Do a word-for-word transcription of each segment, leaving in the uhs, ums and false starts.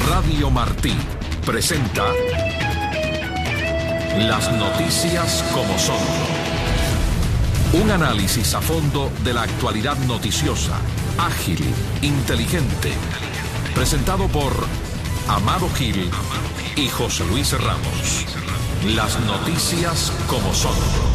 Radio Martí presenta Las noticias como son. Un análisis a fondo de la actualidad noticiosa, ágil, inteligente. Presentado por Amado Gil y José Luis Ramos. Las noticias como son.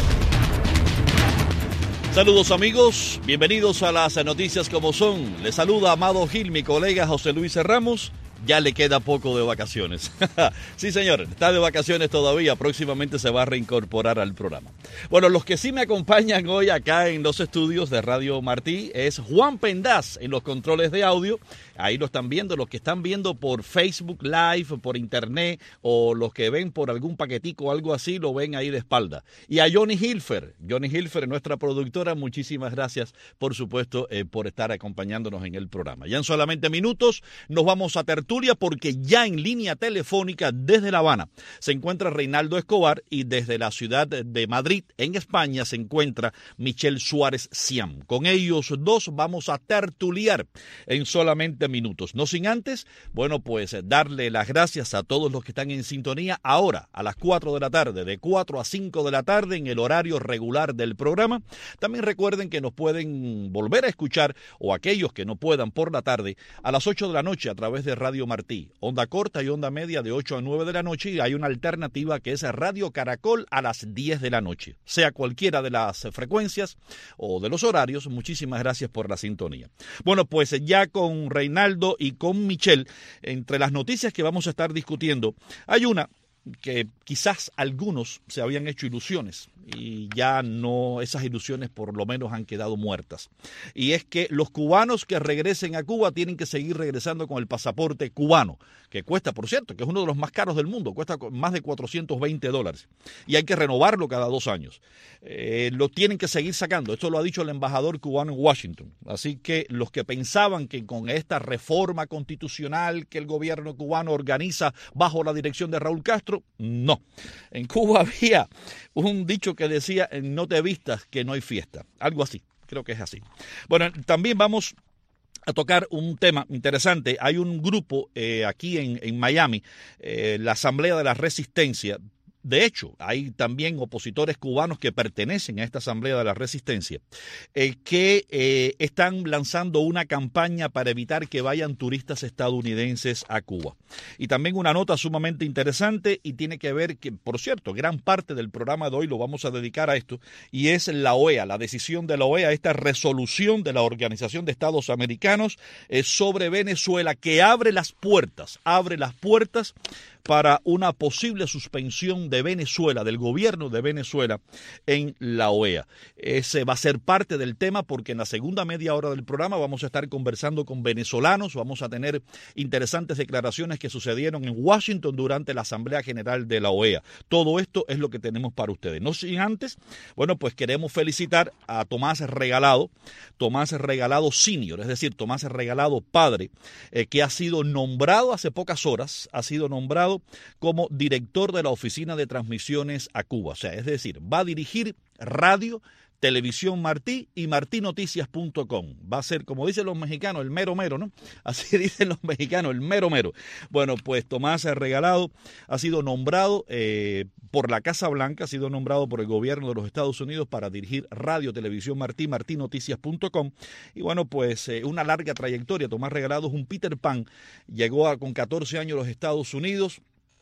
Saludos amigos, bienvenidos a las noticias como son. Les saluda Amado Gil, mi colega José Luis Ramos. Ya le queda poco de vacaciones. Sí, señor, está de vacaciones todavía. Próximamente se va a reincorporar al programa. Bueno, los que sí me acompañan hoy acá en los estudios de Radio Martí es Juan Pendaz en los controles de audio. Ahí lo están viendo, los que están viendo por Facebook Live, por internet, o los que ven por algún paquetico o algo así, lo ven ahí de espalda. Y a Johnny Hilfer, Johnny Hilfer, nuestra productora, muchísimas gracias, por supuesto, eh, por estar acompañándonos en el programa. Ya en solamente minutos nos vamos a tertulia porque ya en línea telefónica desde La Habana se encuentra Reinaldo Escobar y desde la ciudad de Madrid, en España, se encuentra Michelle Suárez Siam. Con ellos dos vamos a tertuliar en solamente minutos. No sin antes, bueno, pues darle las gracias a todos los que están en sintonía ahora a las cuatro de la tarde, de cuatro a cinco de la tarde en el horario regular del programa. También recuerden que nos pueden volver a escuchar, o aquellos que no puedan por la tarde, a las ocho de la noche a través de Radio Martí, onda corta y onda media de ocho a nueve de la noche, y hay una alternativa que es Radio Caracol a las diez de la noche. Sea cualquiera de las frecuencias o de los horarios, muchísimas gracias por la sintonía. Bueno, pues ya con Reinaldo y con Michelle, entre las noticias que vamos a estar discutiendo, hay una que quizás algunos se habían hecho ilusiones y ya no, esas ilusiones por lo menos han quedado muertas. Y es que los cubanos que regresen a Cuba tienen que seguir regresando con el pasaporte cubano, que cuesta, por cierto, que es uno de los más caros del mundo, cuesta más de cuatrocientos veinte dólares. Y hay que renovarlo cada dos años. Eh, lo tienen que seguir sacando. Esto lo ha dicho el embajador cubano en Washington. Así que los que pensaban que con esta reforma constitucional que el gobierno cubano organiza bajo la dirección de Raúl Castro, no. En Cuba había un dicho que decía, no te vistas que no hay fiesta. Algo así, creo que es así. Bueno, también vamos a tocar un tema interesante. Hay un grupo eh, aquí en, en Miami, eh, la Asamblea de la Resistencia. De hecho, hay también opositores cubanos que pertenecen a esta Asamblea de la Resistencia, eh, que eh, están lanzando una campaña para evitar que vayan turistas estadounidenses a Cuba. Y también una nota sumamente interesante y tiene que ver que, por cierto, gran parte del programa de hoy lo vamos a dedicar a esto, y es la O E A, la decisión de la O E A, esta resolución de la Organización de Estados Americanos eh, sobre Venezuela, que abre las puertas, abre las puertas para una posible suspensión de Venezuela, del gobierno de Venezuela en la O E A. Ese va a ser parte del tema porque en la segunda media hora del programa vamos a estar conversando con venezolanos, vamos a tener interesantes declaraciones que sucedieron en Washington durante la Asamblea General de la O E A. Todo esto es lo que tenemos para ustedes. No sin antes, bueno, pues queremos felicitar a Tomás Regalado, Tomás Regalado Senior, es decir, Tomás Regalado Padre, eh, que ha sido nombrado hace pocas horas, ha sido nombrado como director de la Oficina de Transmisiones a Cuba. O sea, es decir, va a dirigir radio, Televisión Martí y martí noticias punto com. Va a ser, como dicen los mexicanos, el mero mero, ¿no? Así dicen los mexicanos, el mero mero. Bueno, pues Tomás Regalado ha sido nombrado eh, por la Casa Blanca, ha sido nombrado por el gobierno de los Estados Unidos para dirigir Radio, Televisión Martí, martí noticias punto com. Y bueno, pues eh, una larga trayectoria. Tomás Regalado es un Peter Pan. Llegó a, con catorce años a los Estados Unidos.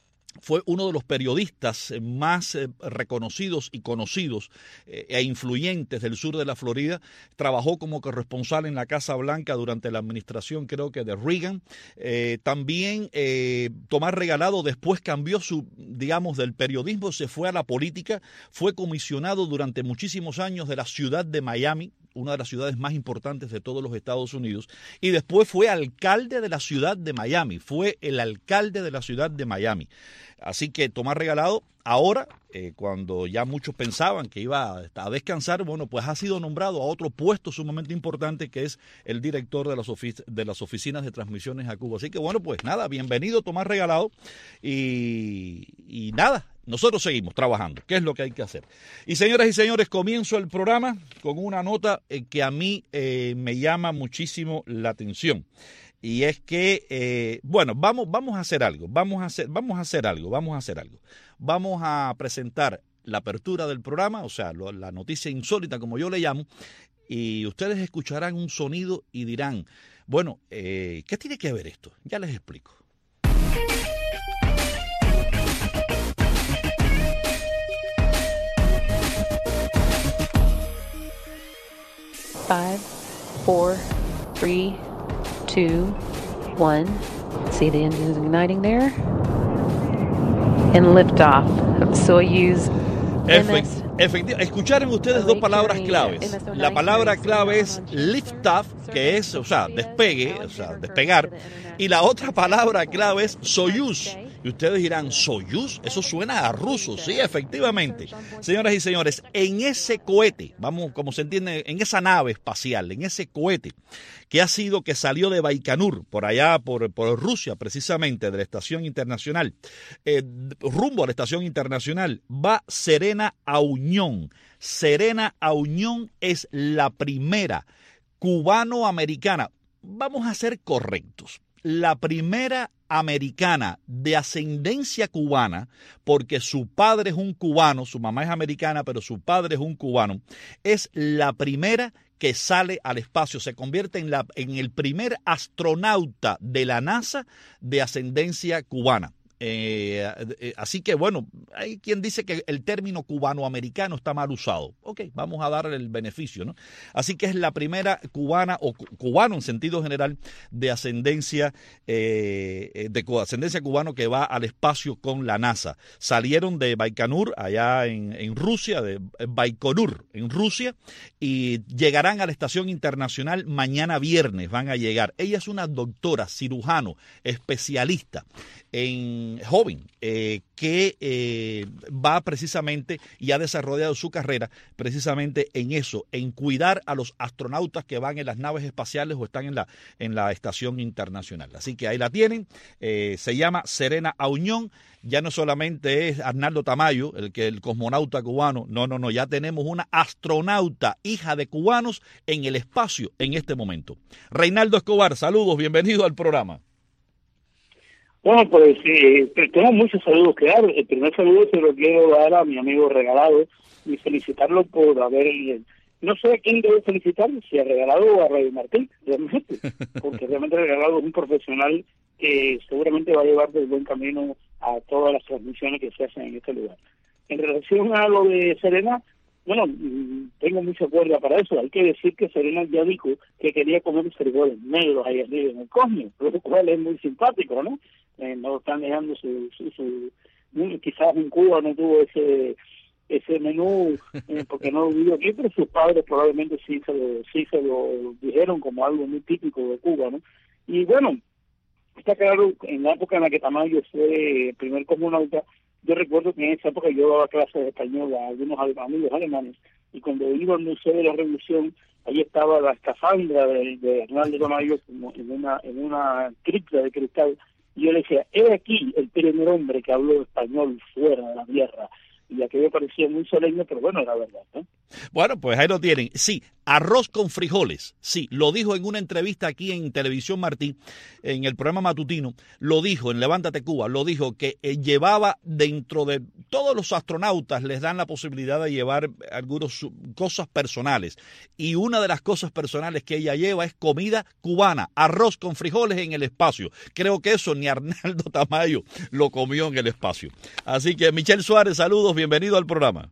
Fue uno de los periodistas más eh, reconocidos y conocidos eh, e influyentes del sur de la Florida. Trabajó como corresponsal en la Casa Blanca durante la administración, creo que de Reagan. Eh, también eh, Tomás Regalado después cambió su, digamos, del periodismo, se fue a la política. Fue comisionado durante muchísimos años de la ciudad de Miami, una de las ciudades más importantes de todos los Estados Unidos, y después fue alcalde de la ciudad de Miami, fue el alcalde de la ciudad de Miami. Así que Tomás Regalado, ahora, eh, cuando ya muchos pensaban que iba a descansar, bueno, pues ha sido nombrado a otro puesto sumamente importante, que es el director de las, ofic- de las oficinas de transmisiones a Cuba. Así que bueno, pues nada, bienvenido Tomás Regalado, y, y nada, nosotros seguimos trabajando, ¿qué es lo que hay que hacer? Y señoras y señores, comienzo el programa con una nota eh, que a mí eh, me llama muchísimo la atención. y es que, eh, bueno, vamos, vamos a hacer algo, vamos a hacer, vamos a hacer algo, vamos a hacer algo. Vamos a presentar la apertura del programa, o sea, lo, la noticia insólita, como yo le llamo, y ustedes escucharán un sonido y dirán, bueno, eh, ¿qué tiene que ver esto? Ya les explico. Five, four, three, two, one. See the engines igniting there. And liftoff of Soyuz Efect, efectivamente, escucharon ustedes dos palabras claves. La palabra clave es liftoff, que es, o sea, despegue, o sea, despegar. Y la otra palabra clave es Soyuz. Y ustedes dirán, ¿Soyuz? Eso suena a ruso. Sí, efectivamente. Señoras y señores, en ese cohete, vamos, como se entiende, en esa nave espacial, en ese cohete que ha sido, que salió de Baikonur, por allá, por, por Rusia, precisamente, de la Estación Internacional, eh, rumbo a la Estación Internacional, va Serena Auñón. Serena Auñón es la primera cubano-americana. Vamos a ser correctos. La primera americana de ascendencia cubana, porque su padre es un cubano, su mamá es americana, pero su padre es un cubano, es la primera que sale al espacio, se convierte en, la, en el primer astronauta de la NASA de ascendencia cubana. Eh, eh, así que bueno, hay quien dice que el término cubano-americano está mal usado. Ok, vamos a darle el beneficio, ¿no? Así que es la primera cubana o cu cubano en sentido general de ascendencia eh, de ascendencia cubano que va al espacio con la NASA. Salieron de Baikonur allá en, en Rusia, de Baikonur en Rusia, y llegarán a la Estación Internacional mañana viernes, van a llegar. Ella es una doctora, cirujano, especialista en joven, eh, que eh, va precisamente y ha desarrollado su carrera precisamente en eso, en cuidar a los astronautas que van en las naves espaciales o están en la, en la Estación Internacional. Así que ahí la tienen, eh, se llama Serena Auñón. Ya no solamente es Arnaldo Tamayo, el que el cosmonauta cubano, no, no, no, ya tenemos una astronauta, hija de cubanos, en el espacio en este momento. Reinaldo Escobar, saludos, bienvenido al programa. Bueno, pues eh, tengo muchos saludos que dar. El primer saludo se lo quiero dar a mi amigo Regalado y felicitarlo por haber, no sé a quién debo felicitar, si a Regalado o a Radio Martín, realmente, porque realmente Regalado es un profesional que seguramente va a llevar del buen camino a todas las transmisiones que se hacen en este lugar. En relación a lo de Serena, bueno, tengo mucha cuerda para eso. Hay que decir que Serena ya dijo que quería comer frijoles negros ahí arriba en el cosmos, lo cual es muy simpático, ¿no? Eh, no están dejando su, su, su... Quizás en Cuba no tuvo ese ese menú eh, porque no lo vivió aquí, pero sus padres probablemente sí se lo, sí se lo dijeron como algo muy típico de Cuba, ¿no? Y bueno, está claro, en la época en la que Tamayo fue el primer cosmonauta, yo recuerdo que en esa época yo daba clases de español a algunos amigos alemanes, y cuando iba al Museo de la Revolución, ahí estaba la escafandra de, de Arnaldo Tamayo como en una en una cripta de cristal, y yo le decía, he aquí el primer hombre que habló español fuera de la tierra. Y aquello parecía muy solemne, pero bueno, era verdad, ¿no? Bueno, pues ahí lo tienen. Sí, arroz con frijoles. Sí, lo dijo en una entrevista aquí en Televisión Martí, en el programa matutino. Lo dijo en Levántate Cuba. Lo dijo que eh, llevaba dentro de todos los astronautas, les dan la posibilidad de llevar algunas cosas personales. Y una de las cosas personales que ella lleva es comida cubana, arroz con frijoles en el espacio. Creo que eso ni Arnaldo Tamayo lo comió en el espacio. Así que, Michelle Suárez, saludos. Bienvenido al programa.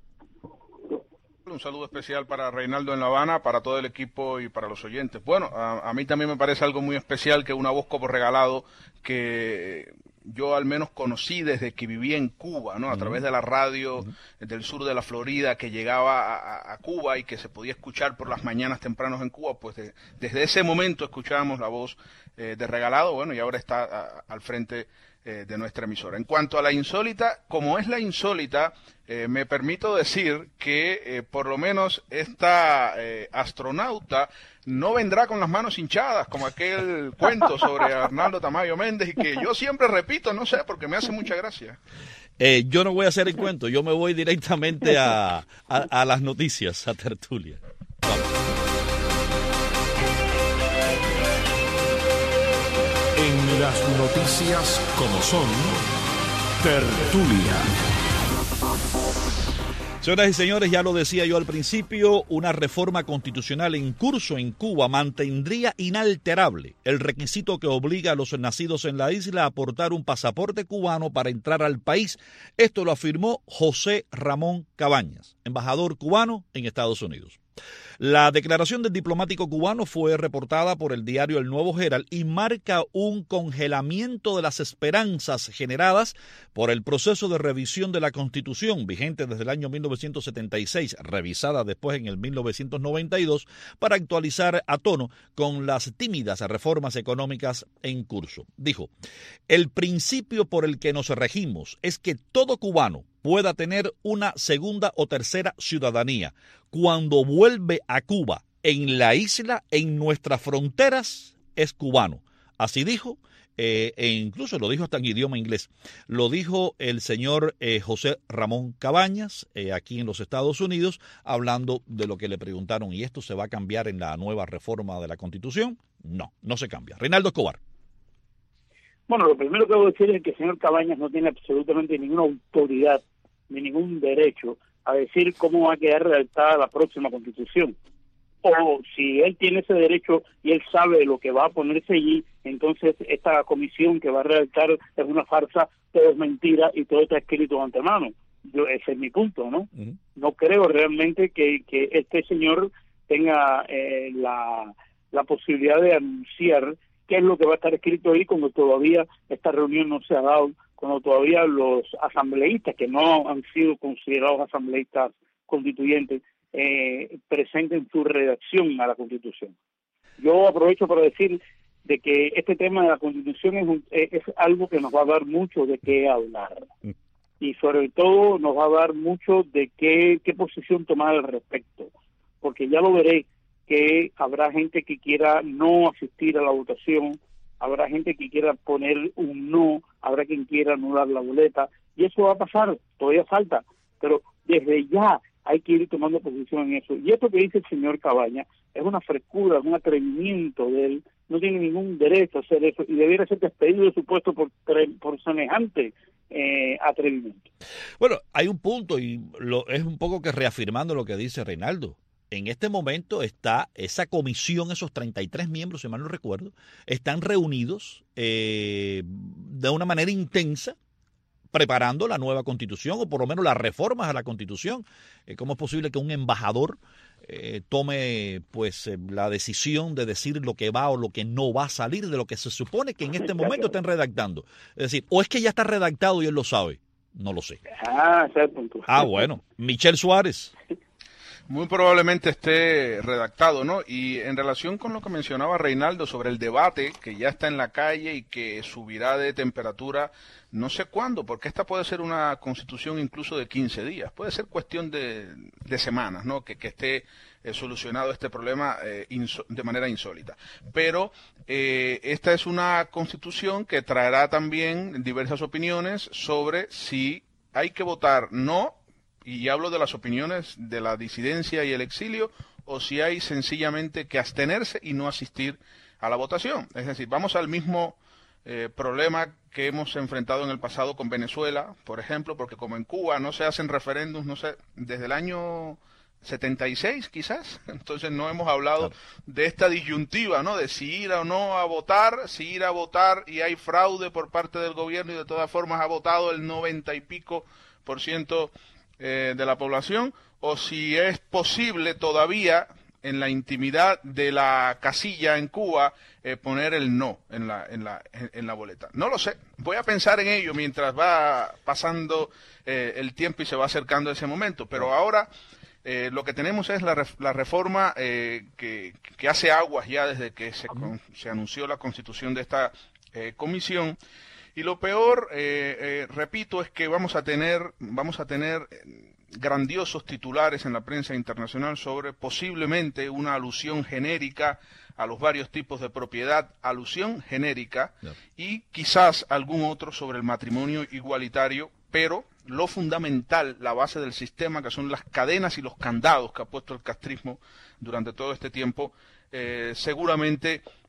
Un saludo especial para Reinaldo en La Habana, para todo el equipo y para los oyentes. Bueno, a, a mí también me parece algo muy especial que una voz como Regalado, que yo al menos conocí desde que vivía en Cuba, ¿no? A uh-huh. través de la radio uh-huh. del sur de la Florida, que llegaba a, a Cuba y que se podía escuchar por las mañanas tempranos en Cuba, pues de, desde ese momento escuchábamos la voz eh, de Regalado, bueno, y ahora está a, al frente eh, de nuestra emisora. En cuanto a la insólita, como es la insólita, eh, me permito decir que eh, por lo menos esta eh, astronauta no vendrá con las manos hinchadas, como aquel cuento sobre Arnaldo Tamayo Méndez, y que yo siempre repito, no sé, porque me hace mucha gracia. Eh, yo no voy a hacer el cuento, yo me voy directamente a, a, a las noticias, a tertulia. Vamos. En las noticias como son, tertulia. Señoras y señores, ya lo decía yo al principio, una reforma constitucional en curso en Cuba mantendría inalterable el requisito que obliga a los nacidos en la isla a portar un pasaporte cubano para entrar al país. Esto lo afirmó José Ramón Cabañas, embajador cubano en Estados Unidos. La declaración del diplomático cubano fue reportada por el diario El Nuevo Herald y marca un congelamiento de las esperanzas generadas por el proceso de revisión de la Constitución, vigente desde el año mil novecientos setenta y seis, revisada después en el mil novecientos noventa y dos, para actualizar a tono con las tímidas reformas económicas en curso. Dijo, el principio por el que nos regimos es que todo cubano pueda tener una segunda o tercera ciudadanía. Cuando vuelve a Cuba, en la isla, en nuestras fronteras, es cubano. Así dijo, eh, e incluso lo dijo hasta en idioma inglés. Lo dijo el señor eh, José Ramón Cabañas, eh, aquí en los Estados Unidos, hablando de lo que le preguntaron, ¿y esto se va a cambiar en la nueva reforma de la Constitución? No, no se cambia. Reinaldo Escobar. Bueno, lo primero que debo decir es que el señor Cabañas no tiene absolutamente ninguna autoridad ni ningún derecho a decir cómo va a quedar redactada la próxima Constitución. O si él tiene ese derecho y él sabe lo que va a ponerse allí, entonces esta comisión que va a redactar es una farsa, todo es mentira y todo está escrito de antemano. Yo, ese es mi punto, ¿no? Uh-huh. No creo realmente que, que este señor tenga eh, la, la posibilidad de anunciar qué es lo que va a estar escrito ahí cuando todavía esta reunión no se ha dado, cuando todavía los asambleístas, que no han sido considerados asambleístas constituyentes, eh, presenten su redacción a la Constitución. Yo aprovecho para decir de que este tema de la Constitución es, un, es algo que nos va a dar mucho de qué hablar. Y sobre todo nos va a dar mucho de qué, qué posición tomar al respecto. Porque ya lo veré, que habrá gente que quiera no asistir a la votación, habrá gente que quiera poner un no, habrá quien quiera anular la boleta, y eso va a pasar, todavía falta, pero desde ya hay que ir tomando posición en eso. Y esto que dice el señor Cabañas es una frescura, un atrevimiento de él, no tiene ningún derecho a hacer eso, y debiera ser despedido de su puesto por, por semejante eh, atrevimiento. Bueno, hay un punto, y lo, es un poco que reafirmando lo que dice Reinaldo. En este momento está esa comisión, esos treinta y tres miembros, si mal no recuerdo, están reunidos eh, de una manera intensa, preparando la nueva Constitución, o por lo menos las reformas a la Constitución. Eh, ¿Cómo es posible que un embajador eh, tome pues eh, la decisión de decir lo que va o lo que no va a salir de lo que se supone que en este momento están redactando? Es decir, o es que ya está redactado y él lo sabe. No lo sé. Ah, ese es el punto. Ah, bueno. Michel Suárez. Muy probablemente esté redactado, ¿no? Y en relación con lo que mencionaba Reinaldo sobre el debate que ya está en la calle y que subirá de temperatura, no sé cuándo, porque esta puede ser una constitución incluso de quince días, puede ser cuestión de, de semanas, ¿no? Que, que esté eh, solucionado este problema eh, inso- de manera insólita. Pero eh, esta es una constitución que traerá también diversas opiniones sobre si hay que votar no, y hablo de las opiniones de la disidencia y el exilio, o si hay sencillamente que abstenerse y no asistir a la votación. Es decir, vamos al mismo eh, problema que hemos enfrentado en el pasado con Venezuela, por ejemplo, porque como en Cuba no se hacen referéndums, no sé, desde el año setenta y seis quizás, entonces no hemos hablado de esta disyuntiva, ¿no? De si ir o no a votar, si ir a votar y hay fraude por parte del gobierno y de todas formas ha votado el noventa y pico por ciento Eh, de la población, o si es posible todavía en la intimidad de la casilla en Cuba eh, poner el no en la, en la en la boleta. No lo sé, voy a pensar en ello mientras va pasando eh, el tiempo y se va acercando ese momento, pero ahora eh, lo que tenemos es la, ref, la reforma eh, que, que hace aguas ya desde que se, con, se anunció la constitución de esta eh, comisión. Y lo peor, eh, eh, repito, es que vamos a tener, vamos a tener grandiosos titulares en la prensa internacional sobre posiblemente una alusión genérica a los varios tipos de propiedad, alusión genérica, no. Y quizás algún otro sobre el matrimonio igualitario, pero lo fundamental, la base del sistema, que son las cadenas y los candados que ha puesto el castrismo durante todo este tiempo, eh, seguramente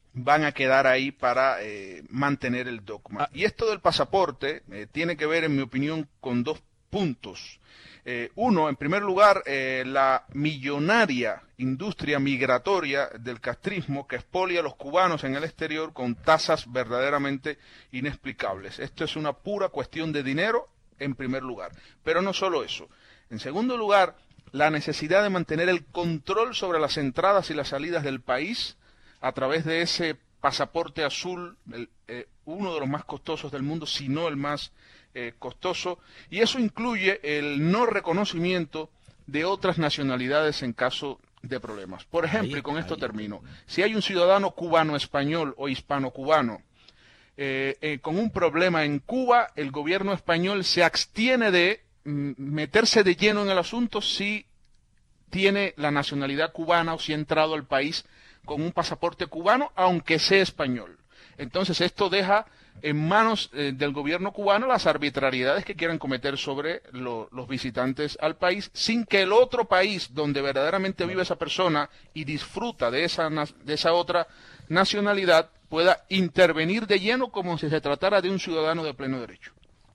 van a quedar ahí para eh, mantener el dogma. Ah. Y esto del pasaporte eh, tiene que ver, en mi opinión, con dos puntos. Eh, uno, en primer lugar, eh, la millonaria industria migratoria del castrismo que expolia a los cubanos en el exterior con tasas verdaderamente inexplicables. Esto es una pura cuestión de dinero, en primer lugar. Pero no solo eso. En segundo lugar, la necesidad de mantener el control sobre las entradas y las salidas del país a través de ese pasaporte azul, el, eh, uno de los más costosos del mundo, si no el más eh, costoso, y eso incluye el no reconocimiento de otras nacionalidades en caso de problemas. Por ejemplo, y con esto termino, si hay un ciudadano cubano-español o hispano-cubano eh, eh, con un problema en Cuba, el gobierno español se abstiene de mm, meterse de lleno en el asunto si tiene la nacionalidad cubana o si ha entrado al país con un pasaporte cubano, aunque sea español. Entonces esto deja en manos eh, del gobierno cubano las arbitrariedades que quieran cometer sobre lo, los visitantes al país, sin que el otro país donde verdaderamente vive esa persona y disfruta de esa, de esa otra nacionalidad pueda intervenir de lleno como si se tratara de un ciudadano de pleno derecho.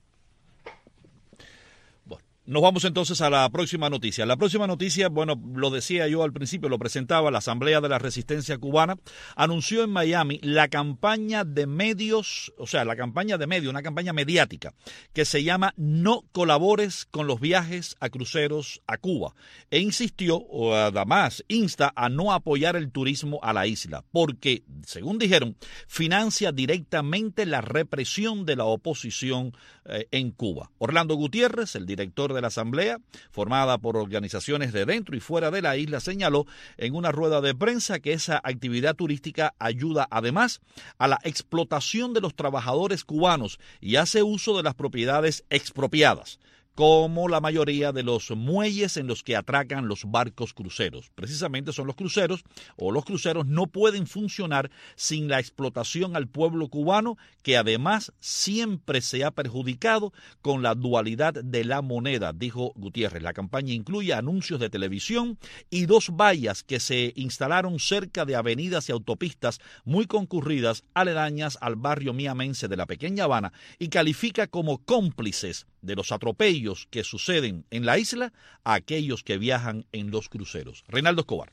Nos vamos entonces a la próxima noticia. La próxima noticia, bueno, lo decía yo al principio, lo presentaba, la Asamblea de la Resistencia Cubana anunció en Miami la campaña de medios, o sea, la campaña de medios, una campaña mediática que se llama No colabores con los viajes a cruceros a Cuba. E insistió, o además insta a no apoyar el turismo a la isla, porque, según dijeron, financia directamente la represión de la oposición eh, en Cuba. Orlando Gutiérrez, el director de la Asamblea, formada por organizaciones de dentro y fuera de la isla, señaló en una rueda de prensa que esa actividad turística ayuda además a la explotación de los trabajadores cubanos y hace uso de las propiedades expropiadas, como la mayoría de los muelles en los que atracan los barcos cruceros. Precisamente son los cruceros, o los cruceros no pueden funcionar sin la explotación al pueblo cubano, que además siempre se ha perjudicado con la dualidad de la moneda, dijo Gutiérrez. La campaña incluye anuncios de televisión y dos vallas que se instalaron cerca de avenidas y autopistas muy concurridas aledañas al barrio miamense de la Pequeña Habana y califica como cómplices de los atropellos que suceden en la isla a aquellos que viajan en los cruceros. Reinaldo Escobar.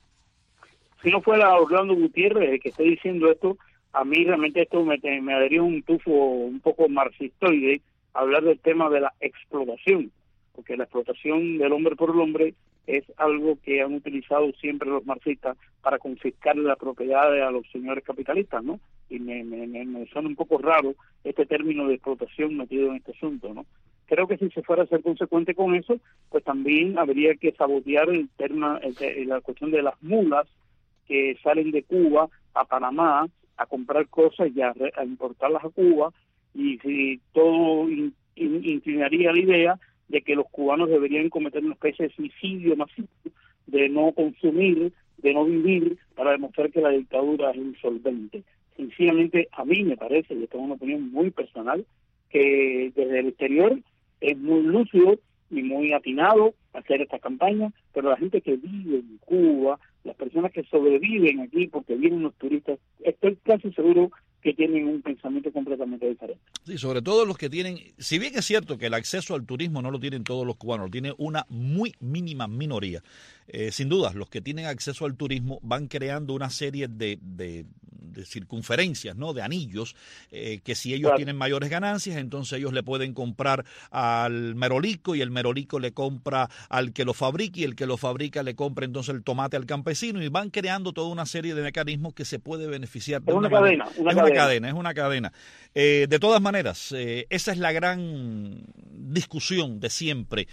Si no fuera Orlando Gutiérrez el que esté diciendo esto, a mí realmente esto me, me daría un tufo un poco marxistoide hablar del tema de la explotación, porque la explotación del hombre por el hombre es algo que han utilizado siempre los marxistas para confiscar la propiedad a los señores capitalistas, ¿no? Y me, me, me suena un poco raro este término de explotación metido en este asunto, ¿no? Creo que si se fuera a ser consecuente con eso, pues también habría que sabotear el tema, el, la cuestión de las mulas que salen de Cuba a Panamá a comprar cosas y a, a importarlas a Cuba, y si todo in, in, inclinaría la idea de que los cubanos deberían cometer una especie de suicidio masivo, de no consumir, de no vivir, para demostrar que la dictadura es insolvente. Sencillamente, a mí me parece, y esta es una opinión muy personal, que desde el exterior es muy lúcido y muy atinado hacer esta campaña, pero la gente que vive en Cuba, las personas que sobreviven aquí porque vienen los turistas, estoy casi seguro que tienen un pensamiento completamente diferente. Sí, sobre todo los que tienen, si bien es cierto que el acceso al turismo no lo tienen todos los cubanos, lo tiene una muy mínima minoría. Eh, sin duda, los que tienen acceso al turismo van creando una serie de, de, de circunferencias, ¿no? De anillos, eh, que si ellos claro. tienen mayores ganancias, entonces ellos le pueden comprar al merolico y el merolico le compra al que lo fabrica y el que lo fabrica le compra entonces el tomate al campesino, y van creando toda una serie de mecanismos que se puede beneficiar. Es una, una cadena. Una es cadena. una cadena, es una cadena. Eh, de todas maneras, eh, esa es la gran discusión de siempre.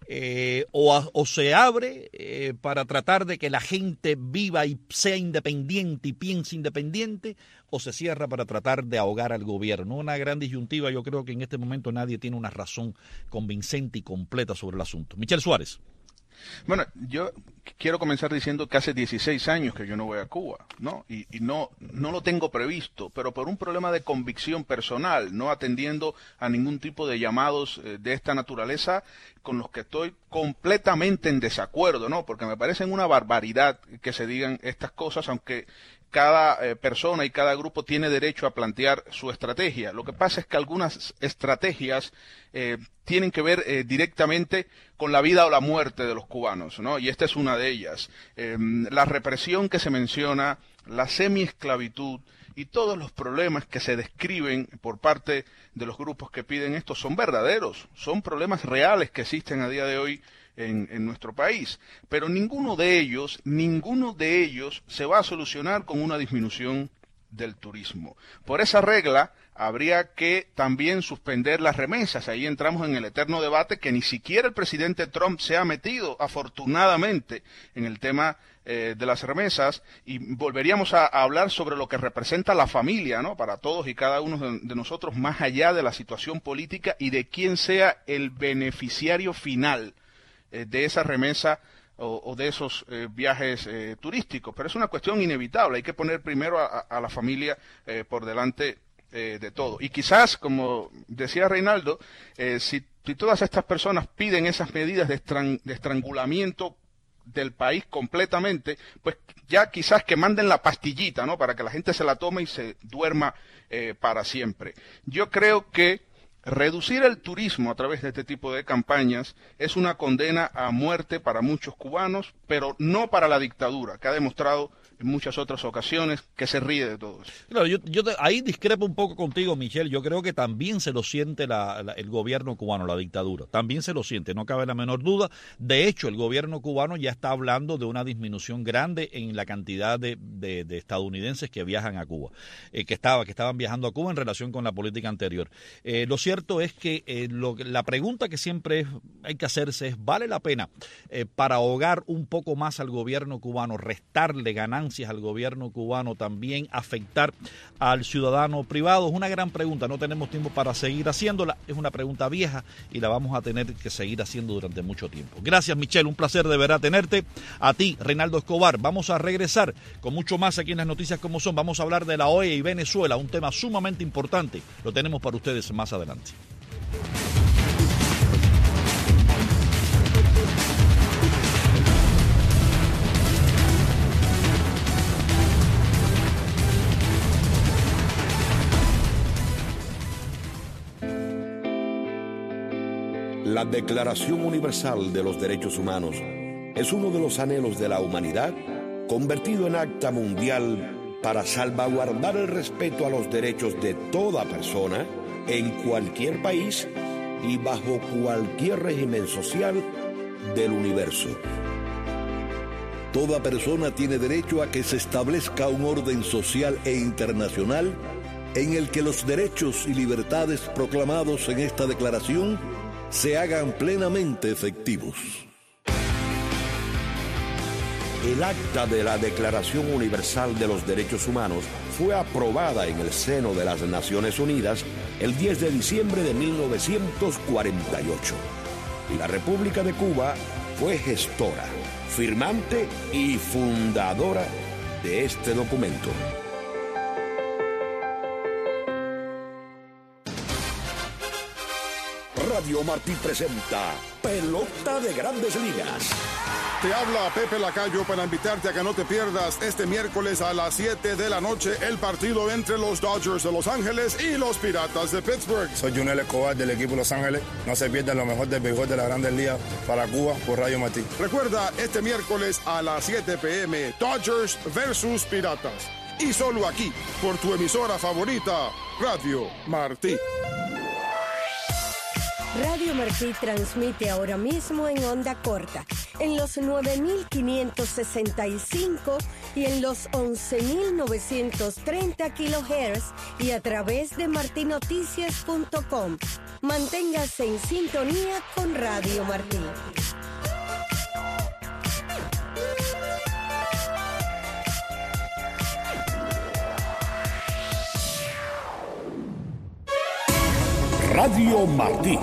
Eh, o, a, o se abre eh, para tratar de que la gente viva y sea independiente y piense independiente, o se cierra para tratar de ahogar al gobierno. Una gran disyuntiva. Yo creo que en este momento nadie tiene una razón convincente y completa sobre el asunto. Michel Suárez. Bueno, yo quiero comenzar diciendo que hace dieciséis años que yo no voy a Cuba, ¿no? Y, y no, no lo tengo previsto, pero por un problema de convicción personal, no atendiendo a ningún tipo de llamados eh, de esta naturaleza con los que estoy completamente en desacuerdo, ¿no? Porque me parecen una barbaridad que se digan estas cosas, aunque cada eh, persona y cada grupo tiene derecho a plantear su estrategia. Lo que pasa es que algunas estrategias eh, tienen que ver eh, directamente con la vida o la muerte de los cubanos, ¿no? Y esta es una de ellas. Eh, la represión que se menciona, la semiesclavitud y todos los problemas que se describen por parte de los grupos que piden esto son verdaderos, son problemas reales que existen a día de hoy en, en nuestro país. Pero ninguno de ellos, ninguno de ellos se va a solucionar con una disminución del turismo. Por esa regla habría que también suspender las remesas. Ahí entramos en el eterno debate que ni siquiera el presidente Trump se ha metido, afortunadamente, en el tema eh, de las remesas, y volveríamos a, a hablar sobre lo que representa la familia, ¿no? Para todos y cada uno de, de nosotros, más allá de la situación política y de quién sea el beneficiario final eh, de esa remesa O, o de esos eh, viajes eh, turísticos, pero es una cuestión inevitable. Hay que poner primero a, a la familia eh, por delante eh, de todo. Y quizás, como decía Reinaldo, eh, si, si todas estas personas piden esas medidas de, estran, de estrangulamiento del país completamente, pues ya quizás que manden la pastillita, ¿no? Para que la gente se la tome y se duerma eh, para siempre. Yo creo que reducir el turismo a través de este tipo de campañas es una condena a muerte para muchos cubanos, pero no para la dictadura, que ha demostrado en muchas otras ocasiones que se ríe de todo eso. Claro, yo, yo te, ahí discrepo un poco contigo, Michelle. Yo creo que también se lo siente la, la, el gobierno cubano, la dictadura. También se lo siente, no cabe la menor duda. De hecho, el gobierno cubano ya está hablando de una disminución grande en la cantidad de, de, de estadounidenses que viajan a Cuba, eh, que, estaba, que estaban viajando a Cuba en relación con la política anterior. Eh, lo cierto es que eh, lo, la pregunta que siempre es, hay que hacerse es, ¿vale la pena eh, para ahogar un poco más al gobierno cubano, restarle ganancias al gobierno cubano, también afectar al ciudadano privado? Es una gran pregunta, no tenemos tiempo para seguir haciéndola, es una pregunta vieja y la vamos a tener que seguir haciendo durante mucho tiempo. Gracias, Michelle, un placer de verdad tenerte. A ti, Reinaldo Escobar, vamos a regresar con mucho más aquí en las noticias como son. Vamos a hablar de la O E A y Venezuela, un tema sumamente importante, lo tenemos para ustedes más adelante. La Declaración Universal de los Derechos Humanos es uno de los anhelos de la humanidad convertido en acta mundial para salvaguardar el respeto a los derechos de toda persona en cualquier país y bajo cualquier régimen social del universo. Toda persona tiene derecho a que se establezca un orden social e internacional en el que los derechos y libertades proclamados en esta declaración se hagan plenamente efectivos. El acta de la Declaración Universal de los Derechos Humanos fue aprobada en el seno de las Naciones Unidas el diez de diciembre de mil novecientos cuarenta y ocho. Y la República de Cuba fue gestora, firmante y fundadora de este documento. Radio Martí presenta Pelota de Grandes Ligas. Te habla Pepe Lacayo para invitarte a que no te pierdas este miércoles a las siete de la noche el partido entre los Dodgers de Los Ángeles y los Piratas de Pittsburgh. Soy Junel Escobar del equipo Los Ángeles. No se pierdan lo mejor del béisbol de las Grandes Ligas para Cuba por Radio Martí. Recuerda, este miércoles a las siete p m Dodgers versus Piratas. Y solo aquí, por tu emisora favorita, Radio Martí. Radio Martí transmite ahora mismo en onda corta, en los nueve mil quinientos sesenta y cinco y en los once mil novecientos treinta kilohertz y a través de martinoticias punto com. Manténgase en sintonía con Radio Martí. Radio Martí,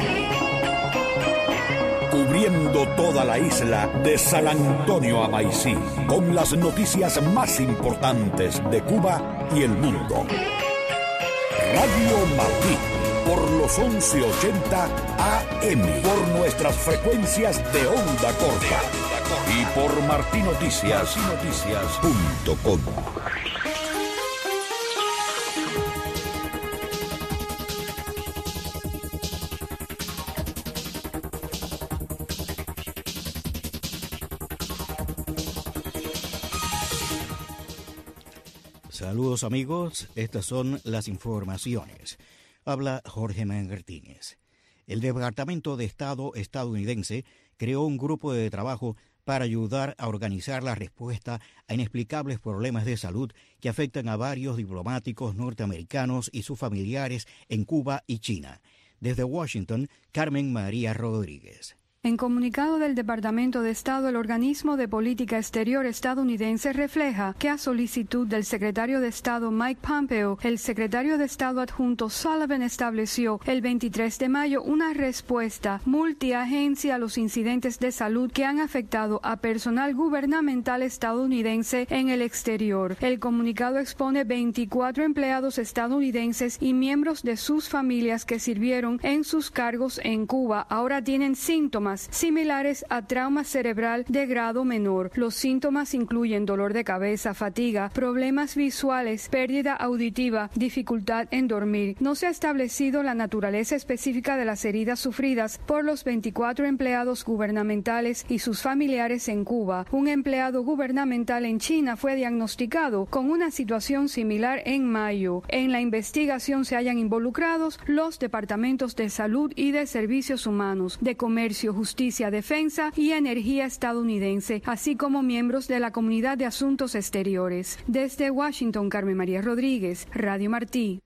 cubriendo toda la isla de San Antonio a Maicí, con las noticias más importantes de Cuba y el mundo. Radio Martí, por los once ochenta A M, por nuestras frecuencias de onda corta y por martinoticias punto com. Saludos amigos, estas son las informaciones. Habla Jorge Martínez. El Departamento de Estado estadounidense creó un grupo de trabajo para ayudar a organizar la respuesta a inexplicables problemas de salud que afectan a varios diplomáticos norteamericanos y sus familiares en Cuba y China. Desde Washington, Carmen María Rodríguez. En comunicado del Departamento de Estado, el organismo de política exterior estadounidense refleja que a solicitud del secretario de Estado Mike Pompeo, el secretario de Estado adjunto Sullivan estableció el veintitrés de mayo una respuesta multiagencia a los incidentes de salud que han afectado a personal gubernamental estadounidense en el exterior. El comunicado expone veinticuatro empleados estadounidenses y miembros de sus familias que sirvieron en sus cargos en Cuba. Ahora tienen síntomas similares a trauma cerebral de grado menor. Los síntomas incluyen dolor de cabeza, fatiga, problemas visuales, pérdida auditiva, dificultad en dormir. No se ha establecido la naturaleza específica de las heridas sufridas por los veinticuatro empleados gubernamentales y sus familiares en Cuba. Un empleado gubernamental en China fue diagnosticado con una situación similar en mayo. En la investigación se hayan involucrados los departamentos de salud y de servicios humanos, de comercio, justicia, defensa y energía estadounidense, así como miembros de la comunidad de asuntos exteriores. Desde Washington, Carmen María Rodríguez, Radio Martí.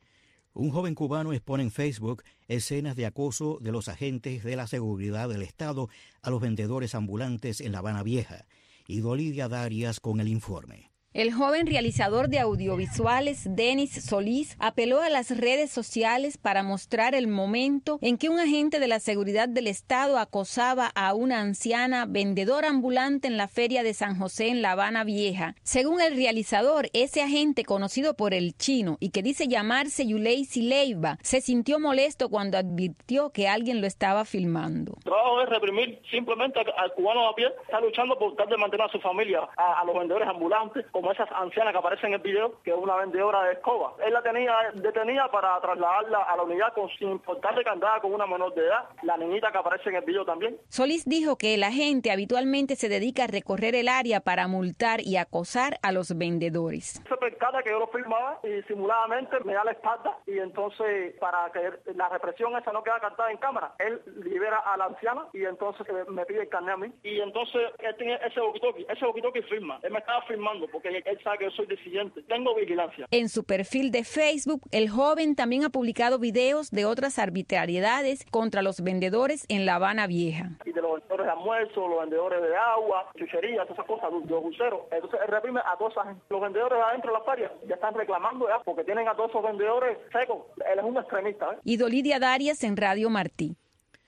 Un joven cubano expone en Facebook escenas de acoso de los agentes de la seguridad del Estado a los vendedores ambulantes en La Habana Vieja. Y Dolidia Darias con el informe. El joven realizador de audiovisuales, Denis Solís, apeló a las redes sociales para mostrar el momento en que un agente de la seguridad del Estado acosaba a una anciana vendedora ambulante en la feria de San José en La Habana Vieja. Según el realizador, ese agente, conocido por el chino y que dice llamarse Yuleisi Leiva, se sintió molesto cuando advirtió que alguien lo estaba filmando. El trabajo es reprimir simplemente al cubano a pie, está luchando por tratar de mantener a su familia, a, a los vendedores ambulantes, como esas ancianas que aparecen en el video, que es una vendedora de escoba. Él la tenía detenida para trasladarla a la unidad con, sin importarle que andaba con una menor de edad, la niñita que aparece en el video también. Solís dijo que el agente habitualmente se dedica a recorrer el área para multar y acosar a los vendedores. Se percata que yo lo filmaba y simuladamente me da la espalda y entonces para que la represión esa no quede captada en cámara, él libera a la anciana y entonces me pide el carnet a mí. Y entonces él tiene ese walkie-talkie, ese walkie-talkie firma. Él me estaba firmando porque él sabe que yo soy disidente. Tengo vigilancia. En su perfil de Facebook, el joven también ha publicado videos de otras arbitrariedades contra los vendedores en La Habana Vieja. Y de los vendedores de almuerzo, los vendedores de agua, chucherías, esas cosas, los dulceros. Entonces él reprime a todas esas gente. Los vendedores de adentro de la feria ya están reclamando ya porque tienen a todos esos vendedores secos. Él es un extremista. ¿eh? Y Dolidia Darias en Radio Martí.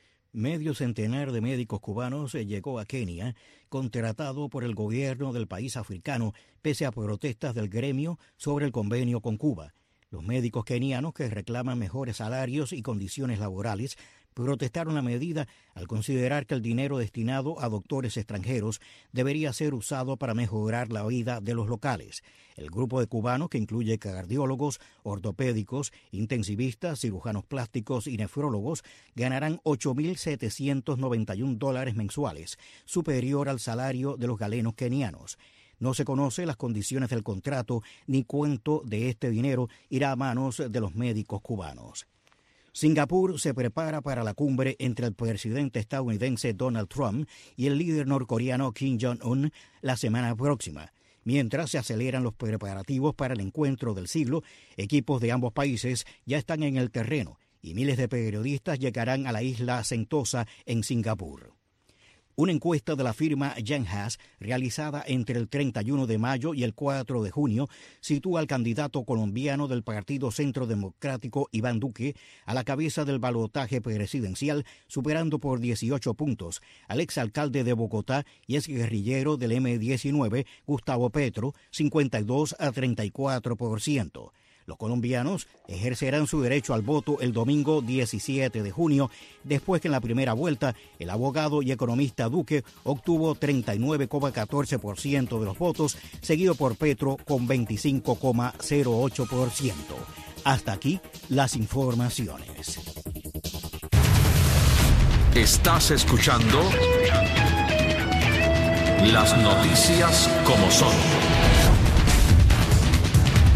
Medio centenar de médicos cubanos llegó a Kenia, contratado por el gobierno del país africano, pese a protestas del gremio sobre el convenio con Cuba. Los médicos kenianos, que reclaman mejores salarios y condiciones laborales, protestaron la medida al considerar que el dinero destinado a doctores extranjeros debería ser usado para mejorar la vida de los locales. El grupo de cubanos, que incluye cardiólogos, ortopédicos, intensivistas, cirujanos plásticos y nefrólogos, ganarán ocho mil setecientos noventa y un dólares mensuales, superior al salario de los galenos kenianos. No se conocen las condiciones del contrato ni cuánto de este dinero irá a manos de los médicos cubanos. Singapur se prepara para la cumbre entre el presidente estadounidense Donald Trump y el líder norcoreano Kim Jong-un la semana próxima. Mientras se aceleran los preparativos para el encuentro del siglo, equipos de ambos países ya están en el terreno y miles de periodistas llegarán a la isla Sentosa en Singapur. Una encuesta de la firma Young Haas, realizada entre el treinta y uno de mayo y el cuatro de junio, sitúa al candidato colombiano del Partido Centro Democrático, Iván Duque, a la cabeza del balotaje presidencial, superando por dieciocho puntos al exalcalde de Bogotá y exguerrillero del eme diecinueve, Gustavo Petro, cincuenta y dos a treinta y cuatro por ciento. Los colombianos ejercerán su derecho al voto el domingo diecisiete de junio, después que en la primera vuelta el abogado y economista Duque obtuvo treinta y nueve coma catorce por ciento de los votos, seguido por Petro con veinticinco coma cero ocho por ciento. Hasta aquí las informaciones. Estás escuchando las noticias como son.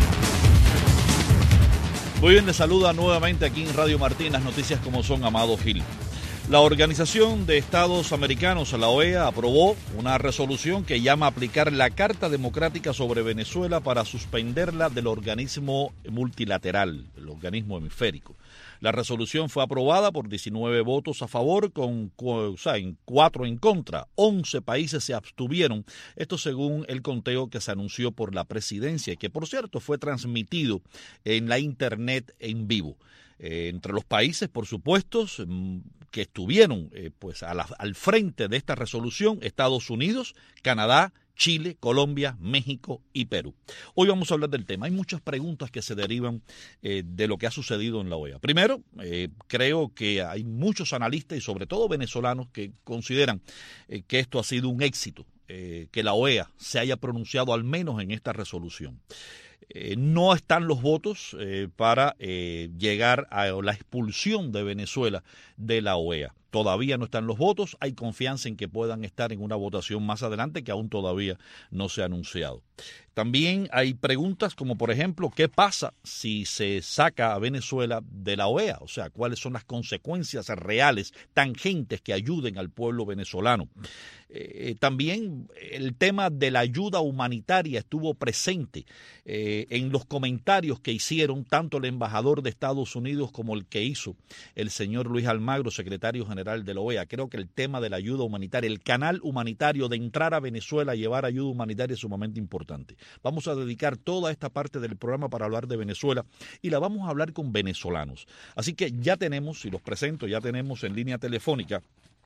Muy bien, les saluda nuevamente aquí en Radio Martín, las noticias como son, Amado Gil. La Organización de Estados Americanos, la O E A, aprobó una resolución que llama a aplicar la Carta Democrática sobre Venezuela para suspenderla del organismo multilateral, el organismo hemisférico. La resolución fue aprobada por diecinueve votos a favor, con, o sea, en cuatro en contra. once países se abstuvieron, esto según el conteo que se anunció por la presidencia, que por cierto fue transmitido en la internet en vivo. Eh, entre los países, por supuesto, que estuvieron eh, pues a la, al frente de esta resolución, Estados Unidos, Canadá, Chile, Colombia, México y Perú. Hoy vamos a hablar del tema. Hay muchas preguntas que se derivan eh, de lo que ha sucedido en la O E A. Primero, eh, creo que hay muchos analistas y sobre todo venezolanos que consideran eh, que esto ha sido un éxito, eh, que la O E A se haya pronunciado al menos en esta resolución. Eh, no están los votos eh, para eh, llegar a la expulsión de Venezuela de la O E A. Todavía no están los votos, hay confianza en que puedan estar en una votación más adelante que aún todavía no se ha anunciado. También hay preguntas como, por ejemplo, ¿qué pasa si se saca a Venezuela de la O E A? O sea, ¿cuáles son las consecuencias reales, tangentes que ayuden al pueblo venezolano? Eh, también el tema de la ayuda humanitaria estuvo presente eh, en los comentarios que hicieron tanto el embajador de Estados Unidos como el que hizo el señor Luis Almagro, secretario general de la O E A. Creo que el tema de la ayuda humanitaria, el canal humanitario de entrar a Venezuela a llevar ayuda humanitaria es sumamente importante. Vamos a dedicar toda esta parte del programa para hablar de Venezuela y la vamos a hablar con venezolanos. Así que ya tenemos, y los presento, ya tenemos en línea telefónica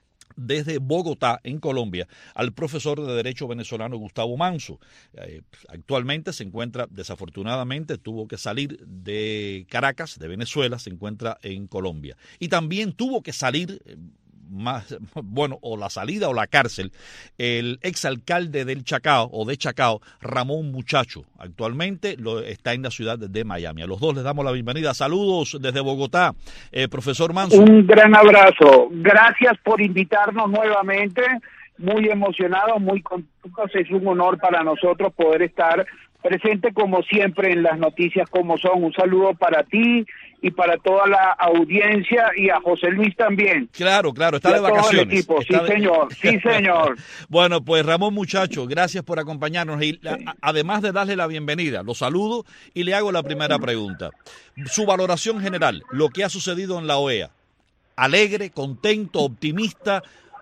desde Bogotá, en Colombia, al profesor de Derecho venezolano Gustavo Manso. Eh, actualmente se encuentra, desafortunadamente, tuvo que salir de Caracas, de Venezuela, se encuentra en Colombia. Y también tuvo que salir, eh, más, bueno, o la salida o la cárcel, el exalcalde del Chacao, o de Chacao, Ramón Muchacho. Actualmente lo, está en la ciudad de Miami. A los dos les damos la bienvenida. Saludos desde Bogotá, eh, profesor Manso. Un gran abrazo. Gracias por invitarnos nuevamente. Muy emocionados, muy contentos. Es un honor para nosotros poder estar presente como siempre en las noticias como son. Un saludo para ti y para toda la audiencia y a José Luis también. Claro, claro, está de vacaciones. Equipo. Está sí, de... señor, sí, señor. Bueno, pues Ramón Muchacho, gracias por acompañarnos y a, además de darle la bienvenida, lo saludo y le hago la primera pregunta. Su valoración general, lo que ha sucedido en la O E A, alegre, contento, optimista,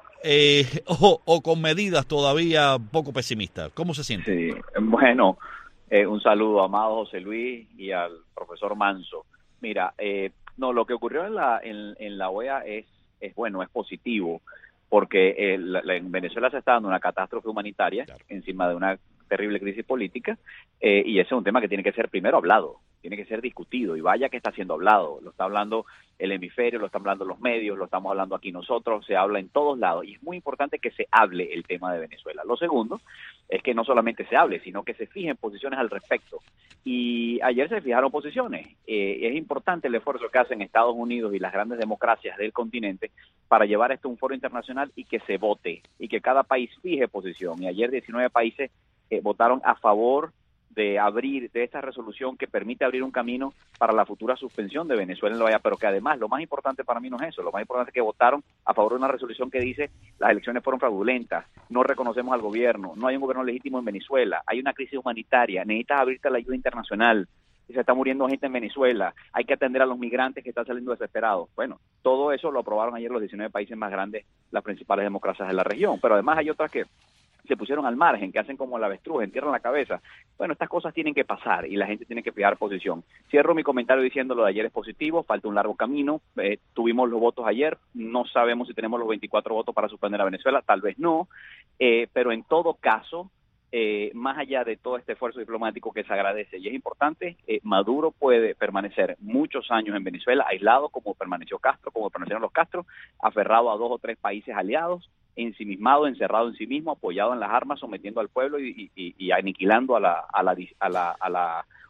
eh, o, o con medidas todavía poco pesimistas. ¿Cómo se siente? Sí, bueno, eh, un saludo a Amado José Luis y al profesor Manso. Mira, eh, no, lo que ocurrió en la en, en la O E A es, es bueno, es positivo, porque eh, la, la, en Venezuela se está dando una catástrofe humanitaria, claro, encima de una terrible crisis política, eh, y ese es un tema que tiene que ser primero hablado, tiene que ser discutido, y vaya que está siendo hablado, lo está hablando el hemisferio, lo están hablando los medios, lo estamos hablando aquí nosotros, se habla en todos lados, y es muy importante que se hable el tema de Venezuela. Lo segundo es que no solamente se hable, sino que se fijen posiciones al respecto, y ayer se fijaron posiciones. Eh, es importante el esfuerzo que hacen Estados Unidos y las grandes democracias del continente para llevar esto a un foro internacional y que se vote, y que cada país fije posición, y ayer diecinueve países eh, votaron a favor de abrir, de esta resolución que permite abrir un camino para la futura suspensión de Venezuela en la O E A, pero que además lo más importante para mí no es eso, lo más importante es que votaron a favor de una resolución que dice las elecciones fueron fraudulentas, no reconocemos al gobierno, no hay un gobierno legítimo en Venezuela, hay una crisis humanitaria, necesitas abrirte a la ayuda internacional, se está muriendo gente en Venezuela, hay que atender a los migrantes que están saliendo desesperados. Bueno, todo eso lo aprobaron ayer los diecinueve países más grandes, las principales democracias de la región, pero además hay otras que se pusieron al margen, que hacen como el avestruz, entierran la cabeza. Bueno, estas cosas tienen que pasar y la gente tiene que fijar posición. Cierro mi comentario diciendo lo de ayer es positivo, falta un largo camino, eh, tuvimos los votos ayer, no sabemos si tenemos los veinticuatro votos para suspender a Venezuela, tal vez no, eh, pero en todo caso, eh, más allá de todo este esfuerzo diplomático que se agradece y es importante, eh, Maduro puede permanecer muchos años en Venezuela, aislado como permaneció Castro, como permanecieron los Castro, aferrado a dos o tres países aliados, ensimismado, encerrado en sí mismo, apoyado en las armas, sometiendo al pueblo y, y, y aniquilando a la, a, la, a, la, a la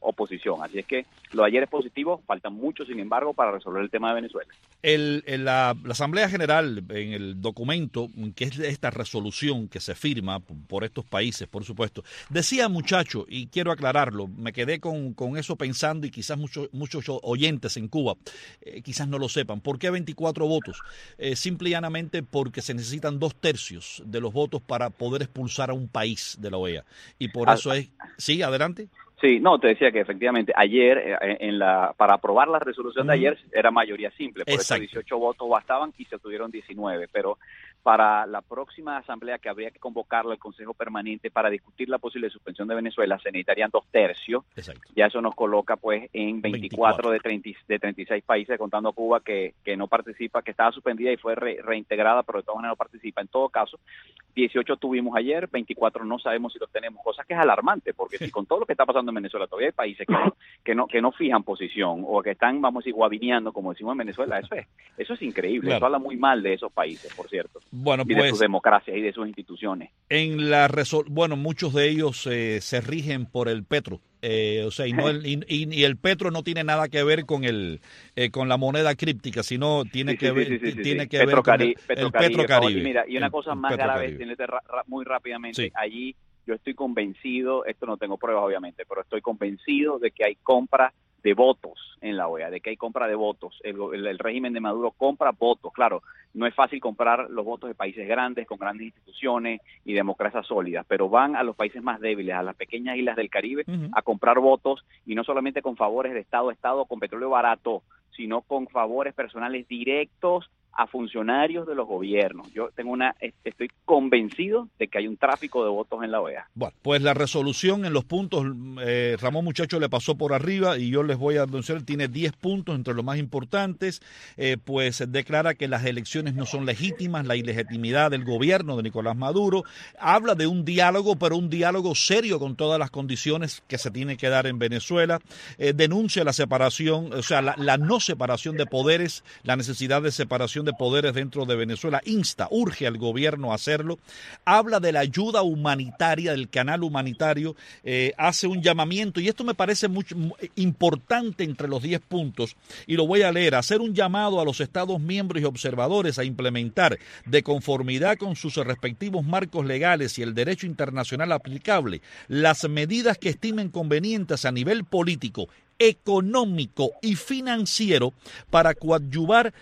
oposición. Así es que lo de ayer es positivo, falta mucho, sin embargo, para resolver el tema de Venezuela. El, el, la, la Asamblea General, en el documento, que es esta resolución que se firma por estos países, por supuesto, decía, muchacho, y quiero aclararlo, me quedé con, con eso pensando, y quizás muchos muchos oyentes en Cuba eh, quizás no lo sepan. ¿Por qué veinticuatro votos? Eh, simple y llanamente porque se necesitan dos tercios de los votos para poder expulsar a un país de la O E A. Y por eso es... Sí, adelante. Sí, no, te decía que efectivamente ayer, eh, en la para aprobar la resolución de ayer, era mayoría simple, por Exacto. eso dieciocho votos bastaban y se obtuvieron diecinueve, pero para la próxima asamblea que habría que convocarla al Consejo Permanente para discutir la posible suspensión de Venezuela, se necesitarían dos tercios. Exacto. Ya eso nos coloca pues en veinticuatro, veinticuatro. De, treinta, de treinta y seis países, contando a Cuba que, que no participa, que estaba suspendida y fue re, reintegrada, pero de todas maneras no participa. En todo caso, dieciocho tuvimos ayer, veinticuatro no sabemos si los tenemos, cosa que es alarmante, porque si con todo lo que está pasando en Venezuela todavía hay países que no, que no, que no fijan posición o que están, vamos a decir, guabineando, como decimos en Venezuela, eso es, eso es increíble, claro. Eso habla muy mal de esos países, por cierto. Bueno, y pues, de sus democracias y de sus instituciones. En la resol bueno, muchos de ellos eh, se rigen por el petro, eh, o sea, y, no el, y, y el petro no tiene nada que ver con el eh, con la moneda críptica, sino tiene sí, que sí, ver sí, sí, sí, tiene sí. que Petro ver con Cari el, Petro el Caribe, Petro Caribe. Y mira, y una cosa el más Petro grave, Caribe. ra, ra, muy rápidamente, sí. allí yo estoy convencido, esto no tengo pruebas obviamente, pero estoy convencido de que hay compra de votos en la O E A, de que hay compra de votos. El, el, el régimen de Maduro compra votos. Claro, no es fácil comprar los votos de países grandes, con grandes instituciones y democracias sólidas, pero van a los países más débiles, a las pequeñas islas del Caribe, uh-huh. a comprar votos, y no solamente con favores de Estado a Estado, con petróleo barato, sino con favores personales directos a funcionarios de los gobiernos. Yo tengo una, estoy convencido de que hay un tráfico de votos en la O E A. Bueno, pues la resolución en los puntos, eh, Ramón Muchacho le pasó por arriba y yo les voy a anunciar, tiene diez puntos entre los más importantes, eh, pues declara que las elecciones no son legítimas, la ilegitimidad del gobierno de Nicolás Maduro, habla de un diálogo, pero un diálogo serio con todas las condiciones que se tiene que dar en Venezuela, eh, denuncia la separación, o sea, la, la no separación de poderes, la necesidad de separación de poderes dentro de Venezuela, insta, urge al gobierno a hacerlo, habla de la ayuda humanitaria, del canal humanitario, eh, hace un llamamiento, y esto me parece muy importante entre los diez puntos, y lo voy a leer, hacer un llamado a los Estados miembros y observadores a implementar, de conformidad con sus respectivos marcos legales y el derecho internacional aplicable, las medidas que estimen convenientes a nivel político, económico y financiero para coadyuvar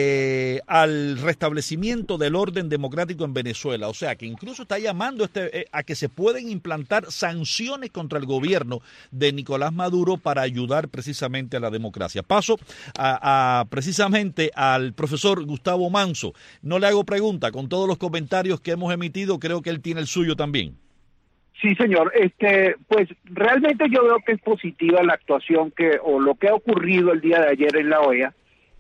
eh, al restablecimiento del orden democrático en Venezuela. O sea, que incluso está llamando este, eh, a que se pueden implantar sanciones contra el gobierno de Nicolás Maduro para ayudar precisamente a la democracia. Paso a, a precisamente al profesor Gustavo Manso. No le hago pregunta, con todos los comentarios que hemos emitido, creo que él tiene el suyo también. Sí, señor. Este, pues realmente yo veo que es positiva la actuación que o lo que ha ocurrido el día de ayer en la O E A,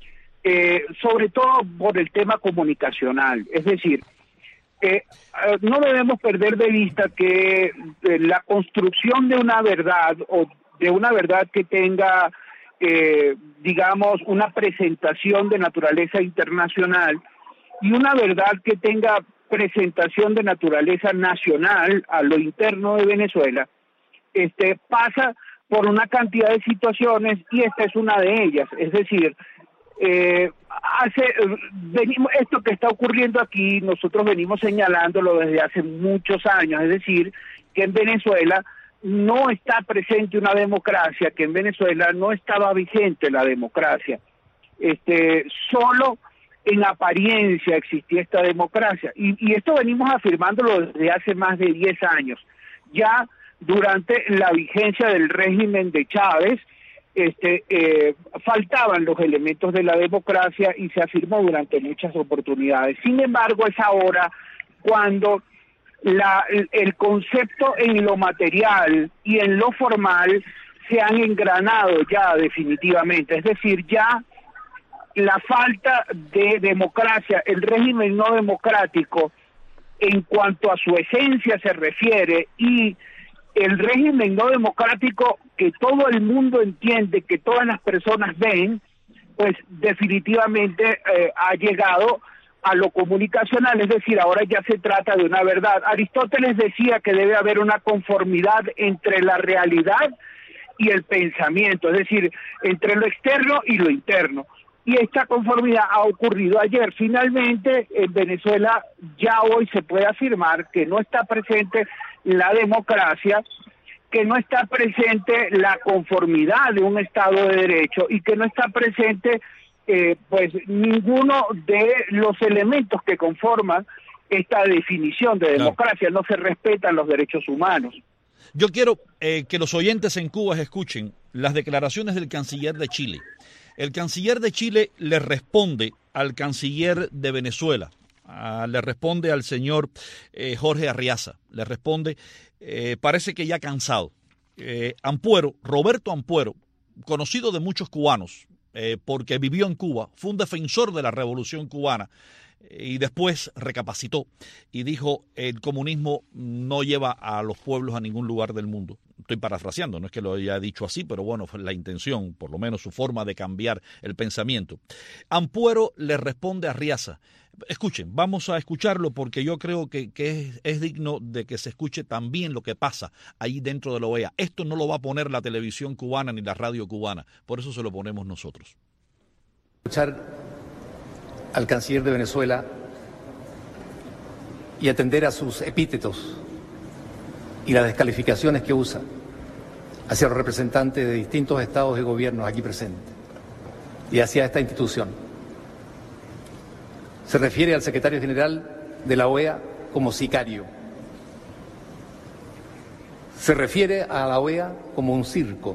eh, sobre todo por el tema comunicacional. Es decir, eh, no debemos perder de vista que eh, la construcción de una verdad o de una verdad que tenga, eh, digamos, una presentación de naturaleza internacional y una verdad que tenga presentación de naturaleza nacional a lo interno de Venezuela, este pasa por una cantidad de situaciones y esta es una de ellas. Es decir, eh, hace venimos esto que está ocurriendo aquí, nosotros venimos señalándolo desde hace muchos años, es decir, que en Venezuela no está presente una democracia, que en Venezuela no estaba vigente la democracia. Este, solo en apariencia existía esta democracia, y, y esto venimos afirmándolo desde hace más de diez años. Ya durante la vigencia del régimen de Chávez, este, eh, faltaban los elementos de la democracia y se afirmó durante muchas oportunidades. Sin embargo, es ahora cuando la, el, el concepto en lo material y en lo formal se han engranado ya definitivamente, es decir, ya la falta de democracia, el régimen no democrático en cuanto a su esencia se refiere, y el régimen no democrático que todo el mundo entiende, que todas las personas ven, pues definitivamente eh, ha llegado a lo comunicacional, es decir, ahora ya se trata de una verdad. Aristóteles decía que debe haber una conformidad entre la realidad y el pensamiento, es decir, entre lo externo y lo interno. Y esta conformidad ha ocurrido ayer. Finalmente, en Venezuela ya hoy se puede afirmar que no está presente la democracia, que no está presente la conformidad de un Estado de Derecho y que no está presente eh, pues ninguno de los elementos que conforman esta definición de democracia. Claro. No se respetan los derechos humanos. Yo quiero eh, que los oyentes en Cuba escuchen las declaraciones del canciller de Chile. El canciller de Chile le responde al canciller de Venezuela, a, le responde al señor eh, Jorge Arriaza, le responde, eh, parece que ya cansado. Eh, Ampuero, Roberto Ampuero, conocido de muchos cubanos, eh, porque vivió en Cuba, fue un defensor de la Revolución Cubana, y después recapacitó y dijo: el comunismo no lleva a los pueblos a ningún lugar del mundo. Estoy parafraseando, no es que lo haya dicho así, pero bueno, fue la intención, por lo menos su forma de cambiar el pensamiento. Ampuero le responde a Arriaza. Escuchen, vamos a escucharlo porque yo creo que, que es, es digno de que se escuche también lo que pasa ahí dentro de la O E A. Esto no lo va a poner la televisión cubana ni la radio cubana, por eso se lo ponemos nosotros. Escuchar al canciller de Venezuela y atender a sus epítetos y las descalificaciones que usa hacia los representantes de distintos estados de gobierno aquí presentes y hacia esta institución. Se refiere al secretario general de la O E A como sicario. Se refiere a la O E A como un circo.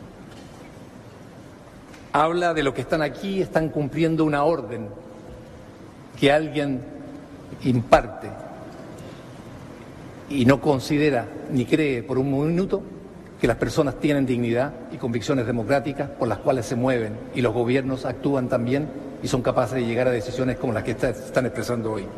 Habla de los que están aquí, están cumpliendo una orden que alguien imparte y no considera ni cree por un minuto que las personas tienen dignidad y convicciones democráticas por las cuales se mueven y los gobiernos actúan también y son capaces de llegar a decisiones como las que está, están expresando hoy.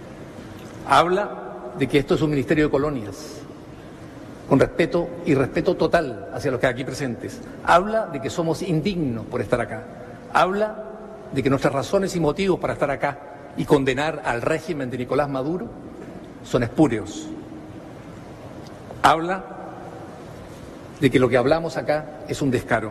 Habla de que esto es un ministerio de colonias, con respeto y respeto total hacia los que aquí presentes. Habla de que somos indignos por estar acá. Habla de que nuestras razones y motivos para estar acá y condenar al régimen de Nicolás Maduro son espurios. Habla de que lo que hablamos acá es un descaro.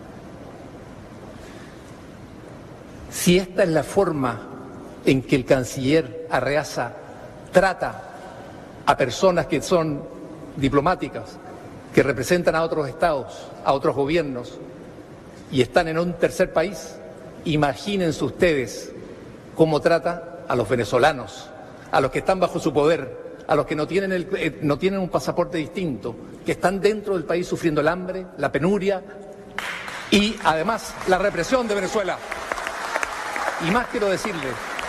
Si esta es la forma en que el canciller Arriaza trata a personas que son diplomáticas, que representan a otros estados, a otros gobiernos y están en un tercer país, imagínense ustedes cómo trata a los venezolanos, a los que están bajo su poder, a los que no tienen, el, eh, no tienen un pasaporte distinto, que están dentro del país sufriendo el hambre, la penuria y además la represión de Venezuela. Y más quiero decirle,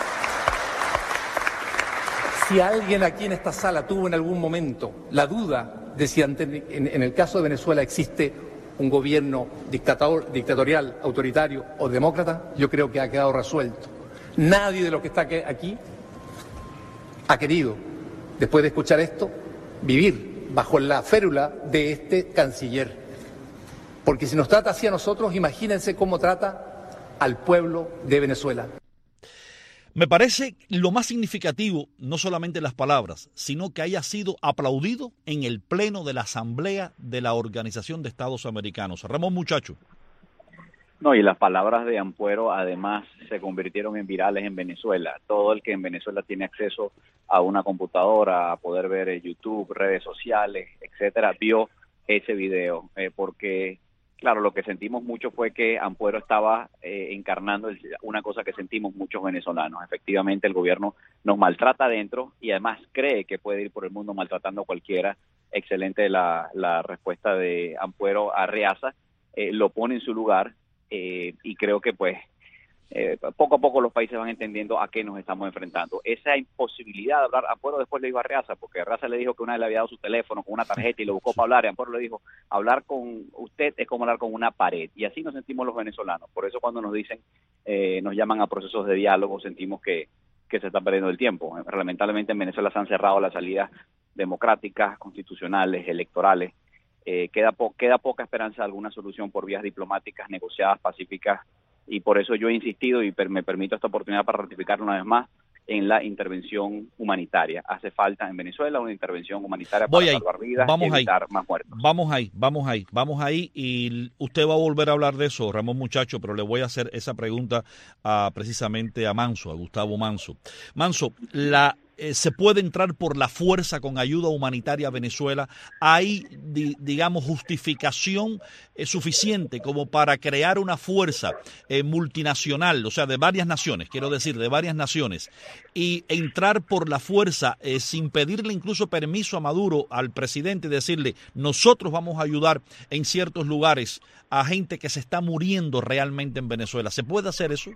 si alguien aquí en esta sala tuvo en algún momento la duda de si ante, en, en el caso de Venezuela existe un gobierno dictador, dictatorial, autoritario o demócrata, yo creo que ha quedado resuelto. Nadie de los que está aquí ha querido, después de escuchar esto, vivir bajo la férula de este canciller. Porque si nos trata así a nosotros, imagínense cómo trata al pueblo de Venezuela. Me parece lo más significativo, no solamente las palabras, sino que haya sido aplaudido en el pleno de la Asamblea de la Organización de Estados Americanos. Ramón Muchacho. No, y las palabras de Ampuero además se convirtieron en virales en Venezuela. Todo el que en Venezuela tiene acceso a una computadora, a poder ver YouTube, redes sociales, etcétera, vio ese video, eh, porque claro, lo que sentimos mucho fue que Ampuero estaba eh, encarnando el, una cosa que sentimos muchos venezolanos. Efectivamente, el gobierno nos maltrata adentro y además cree que puede ir por el mundo maltratando a cualquiera. Excelente la, la respuesta de Ampuero a Arriaza, eh, lo pone en su lugar. Eh, y creo que pues eh, poco a poco los países van entendiendo a qué nos estamos enfrentando. Esa imposibilidad de hablar, Ampuero después le dijo a Arriaza, porque Arriaza le dijo que una vez le había dado su teléfono con una tarjeta y lo buscó para hablar, y Ampuero le dijo, hablar con usted es como hablar con una pared, y así nos sentimos los venezolanos. Por eso cuando nos dicen, eh, nos llaman a procesos de diálogo, sentimos que, que se está perdiendo el tiempo. Lamentablemente en Venezuela se han cerrado las salidas democráticas, constitucionales, electorales. Eh, queda, po queda poca esperanza de alguna solución por vías diplomáticas, negociadas, pacíficas, y por eso yo he insistido y per me permito esta oportunidad para ratificarlo una vez más, en la intervención humanitaria. Hace falta en Venezuela una intervención humanitaria Voy para ahí. salvar vidas Vamos y evitar ahí. más muertos. Vamos ahí, vamos ahí, vamos ahí y usted va a volver a hablar de eso, Ramón Muchacho, pero le voy a hacer esa pregunta a, precisamente a Manso, a Gustavo Manso. Manso, la Eh, ¿se puede entrar por la fuerza con ayuda humanitaria a Venezuela? ¿Hay, di, digamos, justificación eh, suficiente como para crear una fuerza eh, multinacional, o sea, de varias naciones, quiero decir, de varias naciones, y entrar por la fuerza eh, sin pedirle incluso permiso a Maduro, al presidente, y decirle, nosotros vamos a ayudar en ciertos lugares a gente que se está muriendo realmente en Venezuela? ¿Se puede hacer eso?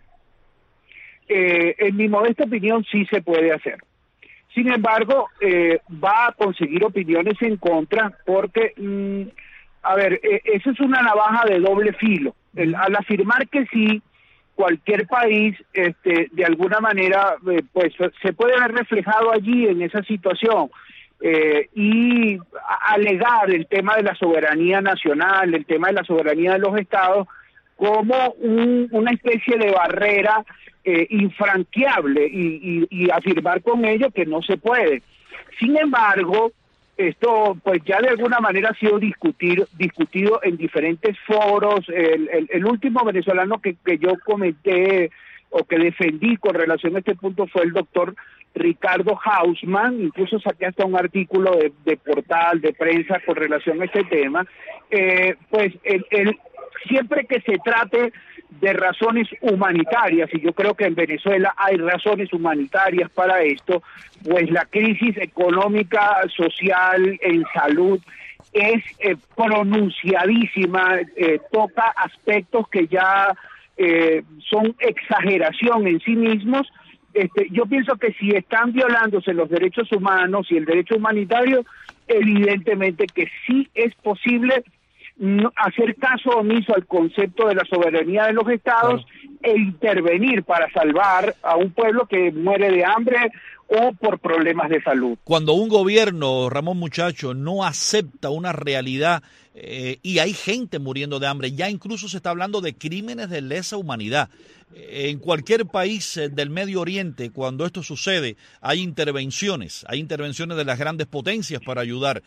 Eh, en mi modesta opinión, sí se puede hacer. Sin embargo, eh, va a conseguir opiniones en contra porque, mmm, a ver, eh, eso es una navaja de doble filo. El, al afirmar que sí, cualquier país, este, de alguna manera, eh, pues se puede ver reflejado allí en esa situación eh, y a, alegar el tema de la soberanía nacional, el tema de la soberanía de los estados, como un, una especie de barrera eh, infranqueable y, y, y afirmar con ello que no se puede. Sin embargo, esto pues ya de alguna manera ha sido discutir, discutido en diferentes foros. El, el, el último venezolano que, que yo comenté o que defendí con relación a este punto fue el doctor Ricardo Hausmann, incluso saqué hasta un artículo de, de portal, de prensa con relación a este tema. Eh, pues el, el siempre que se trate de razones humanitarias, y yo creo que en Venezuela hay razones humanitarias para esto, pues la crisis económica, social, en salud es eh, pronunciadísima, eh, toca aspectos que ya eh, son exageración en sí mismos. Este, yo pienso que si están violándose los derechos humanos y el derecho humanitario, evidentemente que sí es posible no, hacer caso omiso al concepto de la soberanía de los estados, claro, e intervenir para salvar a un pueblo que muere de hambre o por problemas de salud. Cuando un gobierno, Ramón Muchacho, no acepta una realidad eh, y hay gente muriendo de hambre, ya incluso se está hablando de crímenes de lesa humanidad. En cualquier país del Medio Oriente, cuando esto sucede, hay intervenciones, hay intervenciones de las grandes potencias para ayudar.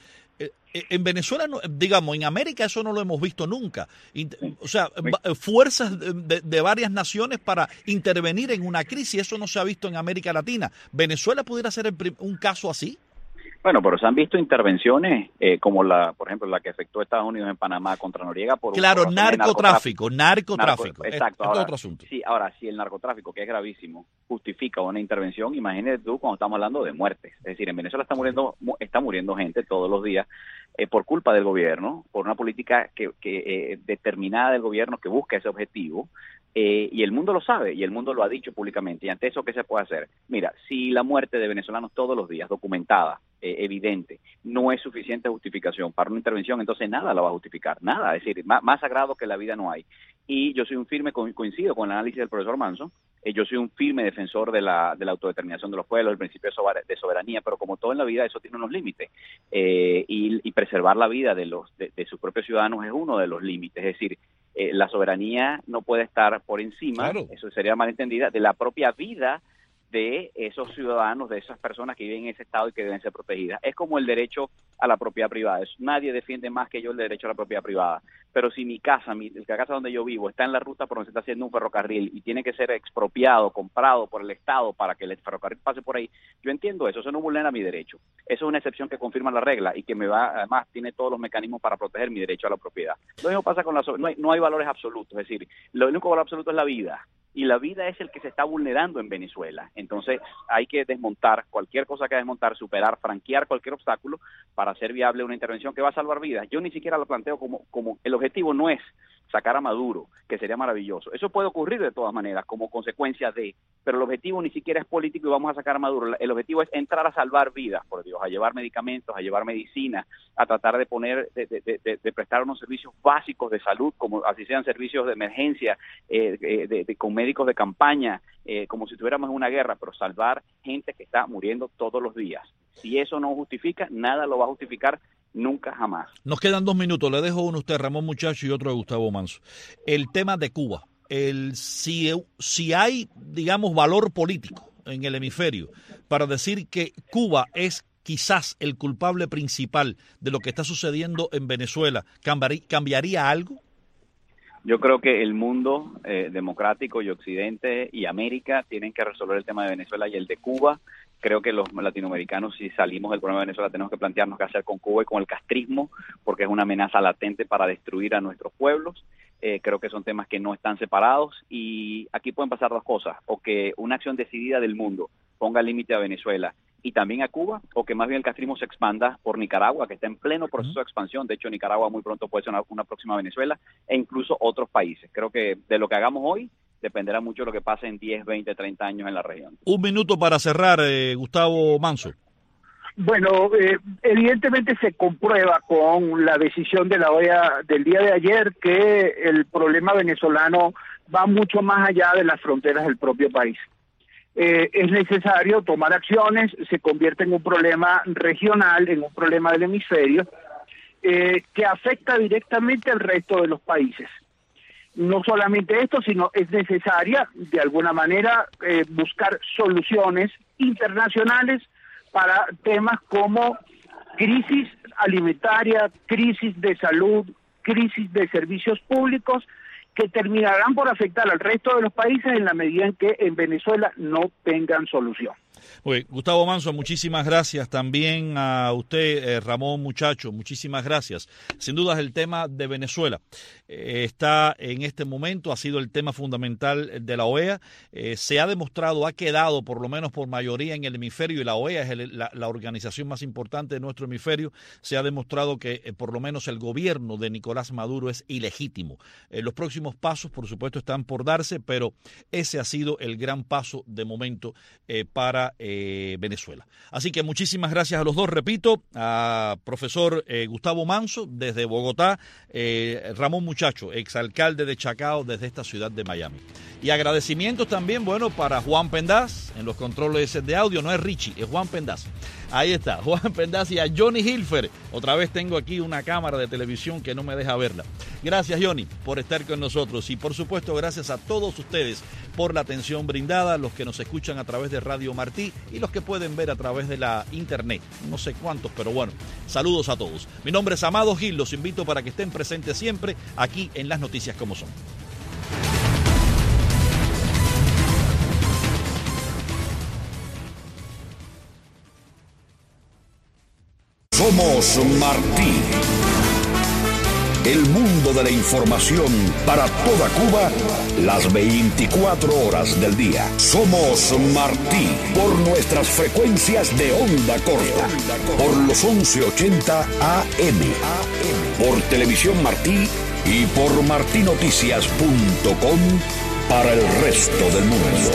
En Venezuela, digamos, en América eso no lo hemos visto nunca. O sea, fuerzas de, de varias naciones para intervenir en una crisis, eso no se ha visto en América Latina. ¿Venezuela pudiera ser un caso así? Bueno, pero se han visto intervenciones eh, como la, por ejemplo, la que efectuó Estados Unidos en Panamá contra Noriega por claro, por narcotráfico, narcotráfico, narco, exacto. Es, ahora, es otro asunto. Sí, ahora si el narcotráfico, que es gravísimo, justifica una intervención, imagínate tú cuando estamos hablando de muertes. Es decir, en Venezuela está muriendo, está muriendo gente todos los días eh, por culpa del gobierno, por una política que, que eh, determinada del gobierno que busca ese objetivo. Eh, y el mundo lo sabe, y el mundo lo ha dicho públicamente, y ante eso, ¿qué se puede hacer? Mira, si la muerte de venezolanos todos los días, documentada, eh, evidente, no es suficiente justificación para una intervención, entonces nada la va a justificar, nada, es decir, más, más sagrado que la vida no hay. Y yo soy un firme, coincido con el análisis del profesor Manso, eh, yo soy un firme defensor de la, de la autodeterminación de los pueblos, el principio de soberanía, pero como todo en la vida, eso tiene unos límites, eh, y, y preservar la vida de, los, de, de sus propios ciudadanos es uno de los límites, es decir, Eh, la soberanía no puede estar por encima, claro, eso sería malentendida, de la propia vida de esos ciudadanos, de esas personas que viven en ese estado y que deben ser protegidas. Es como el derecho a la propiedad privada. Es, nadie defiende más que yo el derecho a la propiedad privada. Pero si mi casa, mi, la casa donde yo vivo, está en la ruta por donde se está haciendo un ferrocarril y tiene que ser expropiado, comprado por el Estado para que el ferrocarril pase por ahí, yo entiendo eso, eso no vulnera mi derecho. Eso es una excepción que confirma la regla y que me va, además, tiene todos los mecanismos para proteger mi derecho a la propiedad. Lo mismo pasa con la no hay, no hay valores absolutos, es decir, lo único valor absoluto es la vida. Y la vida es el que se está vulnerando en Venezuela. Entonces hay que desmontar cualquier cosa que desmontar, superar, franquear cualquier obstáculo para hacer viable una intervención que va a salvar vidas. Yo ni siquiera lo planteo como, como el objetivo no es sacar a Maduro, que sería maravilloso. Eso puede ocurrir de todas maneras como consecuencia de, pero el objetivo ni siquiera es político y vamos a sacar a Maduro. El objetivo es entrar a salvar vidas, por Dios, a llevar medicamentos, a llevar medicina, a tratar de poner, de, de, de, de prestar unos servicios básicos de salud, como así sean servicios de emergencia, eh, de, de, de, con médicos de campaña, eh, como si tuviéramos una guerra, pero salvar gente que está muriendo todos los días. Si eso no justifica, nada lo va a justificar nunca jamás. Nos quedan dos minutos, le dejo uno a usted, Ramón Muchacho, y otro a Gustavo Manso. El tema de Cuba, el si, si hay, digamos, valor político en el hemisferio para decir que Cuba es quizás el culpable principal de lo que está sucediendo en Venezuela, ¿cambiaría algo? Yo creo que el mundo eh, democrático y Occidente y América tienen que resolver el tema de Venezuela y el de Cuba. Creo que los latinoamericanos, si salimos del problema de Venezuela, tenemos que plantearnos qué hacer con Cuba y con el castrismo, porque es una amenaza latente para destruir a nuestros pueblos. Eh, creo que son temas que no están separados y aquí pueden pasar dos cosas, o que una acción decidida del mundo ponga límite a Venezuela y también a Cuba, o que más bien el castrismo se expanda por Nicaragua, que está en pleno proceso de expansión. De hecho, Nicaragua muy pronto puede ser una, una próxima Venezuela, e incluso otros países. Creo que de lo que hagamos hoy dependerá mucho de lo que pase en diez, veinte, treinta años en la región. Un minuto para cerrar, eh, Gustavo Manso. Bueno, eh, evidentemente se comprueba con la decisión de la O E A del día de ayer que el problema venezolano va mucho más allá de las fronteras del propio país. Eh, es necesario tomar acciones, se convierte en un problema regional, en un problema del hemisferio, eh, que afecta directamente al resto de los países. No solamente esto, sino es necesaria, de alguna manera, eh, buscar soluciones internacionales para temas como crisis alimentaria, crisis de salud, crisis de servicios públicos, que terminarán por afectar al resto de los países en la medida en que en Venezuela no tengan solución. Oye, Gustavo Manso, muchísimas gracias. También a usted, eh, Ramón Muchacho, muchísimas gracias. Sin duda el tema de Venezuela eh, está en este momento, ha sido el tema fundamental de la O E A. Eh, se ha demostrado, ha quedado por lo menos por mayoría en el hemisferio, y la O E A es el, la, la organización más importante de nuestro hemisferio. Se ha demostrado que eh, por lo menos el gobierno de Nicolás Maduro es ilegítimo. Eh, los próximos pasos, por supuesto, están por darse, pero ese ha sido el gran paso de momento eh, para Eh, Venezuela. Así que muchísimas gracias a los dos, repito, a profesor eh, Gustavo Manso desde Bogotá, eh, Ramón Muchacho, exalcalde de Chacao desde esta ciudad de Miami. Y agradecimientos también, bueno, para Juan Pendaz en los controles de audio, no es Richie, es Juan Pendaz. Ahí está, Juan Pendaz, y a Johnny Hilfer. Otra vez tengo aquí una cámara de televisión que no me deja verla. Gracias, Johnny, por estar con nosotros. Y por supuesto, gracias a todos ustedes por la atención brindada, los que nos escuchan a través de Radio Martí y los que pueden ver a través de la internet. No sé cuántos, pero bueno, saludos a todos. Mi nombre es Amado Gil, los invito para que estén presentes siempre aquí en Las Noticias Como Son. Somos Martí. El mundo de la información para toda Cuba, las veinticuatro horas del día. Somos Martí por nuestras frecuencias de onda corta, por los once ochenta A M, por Televisión Martí y por martinoticias punto com para el resto del mundo.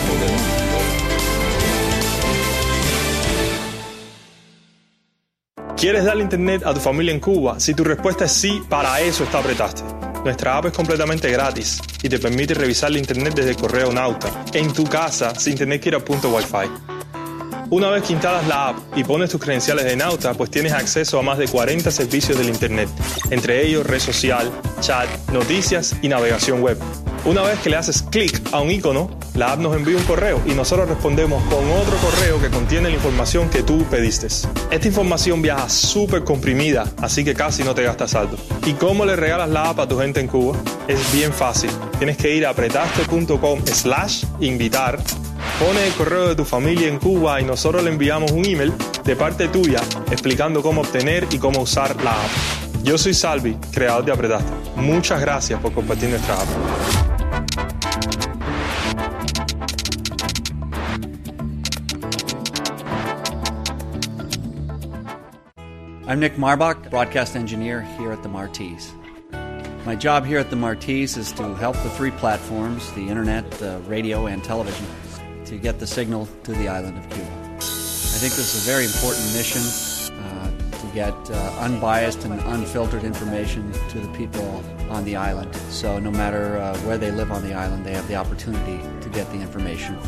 ¿Quieres darle internet a tu familia en Cuba? Si tu respuesta es sí, para eso está Apretaste. Nuestra app es completamente gratis y te permite revisar la internet desde el correo Nauta, en tu casa, sin tener que ir a punto Wi-Fi. Una vez que instalas la app y pones tus credenciales de Nauta, pues tienes acceso a más de cuarenta servicios del internet, entre ellos red social, chat, noticias y navegación web. Una vez que le haces clic a un icono, la app nos envía un correo y nosotros respondemos con otro correo que contiene la información que tú pediste. Esta información viaja súper comprimida, así que casi no te gastas saldo. ¿Y cómo le regalas la app a tu gente en Cuba? Es bien fácil. Tienes que ir a apretaste punto com slash invitar, pone el correo de tu familia en Cuba y nosotros le enviamos un email de parte tuya explicando cómo obtener y cómo usar la app. Yo soy Salvi, creador de Apretaste. Muchas gracias por compartir nuestra app. I'm Nick Marbach, broadcast engineer here at the Martis. My job here at the Martis is to help the three platforms, the internet, the radio, and television, to get the signal to the island of Cuba. I think this is a very important mission uh, to get uh, unbiased and unfiltered information to the people on the island. So no matter uh, where they live on the island, they have the opportunity to get the information.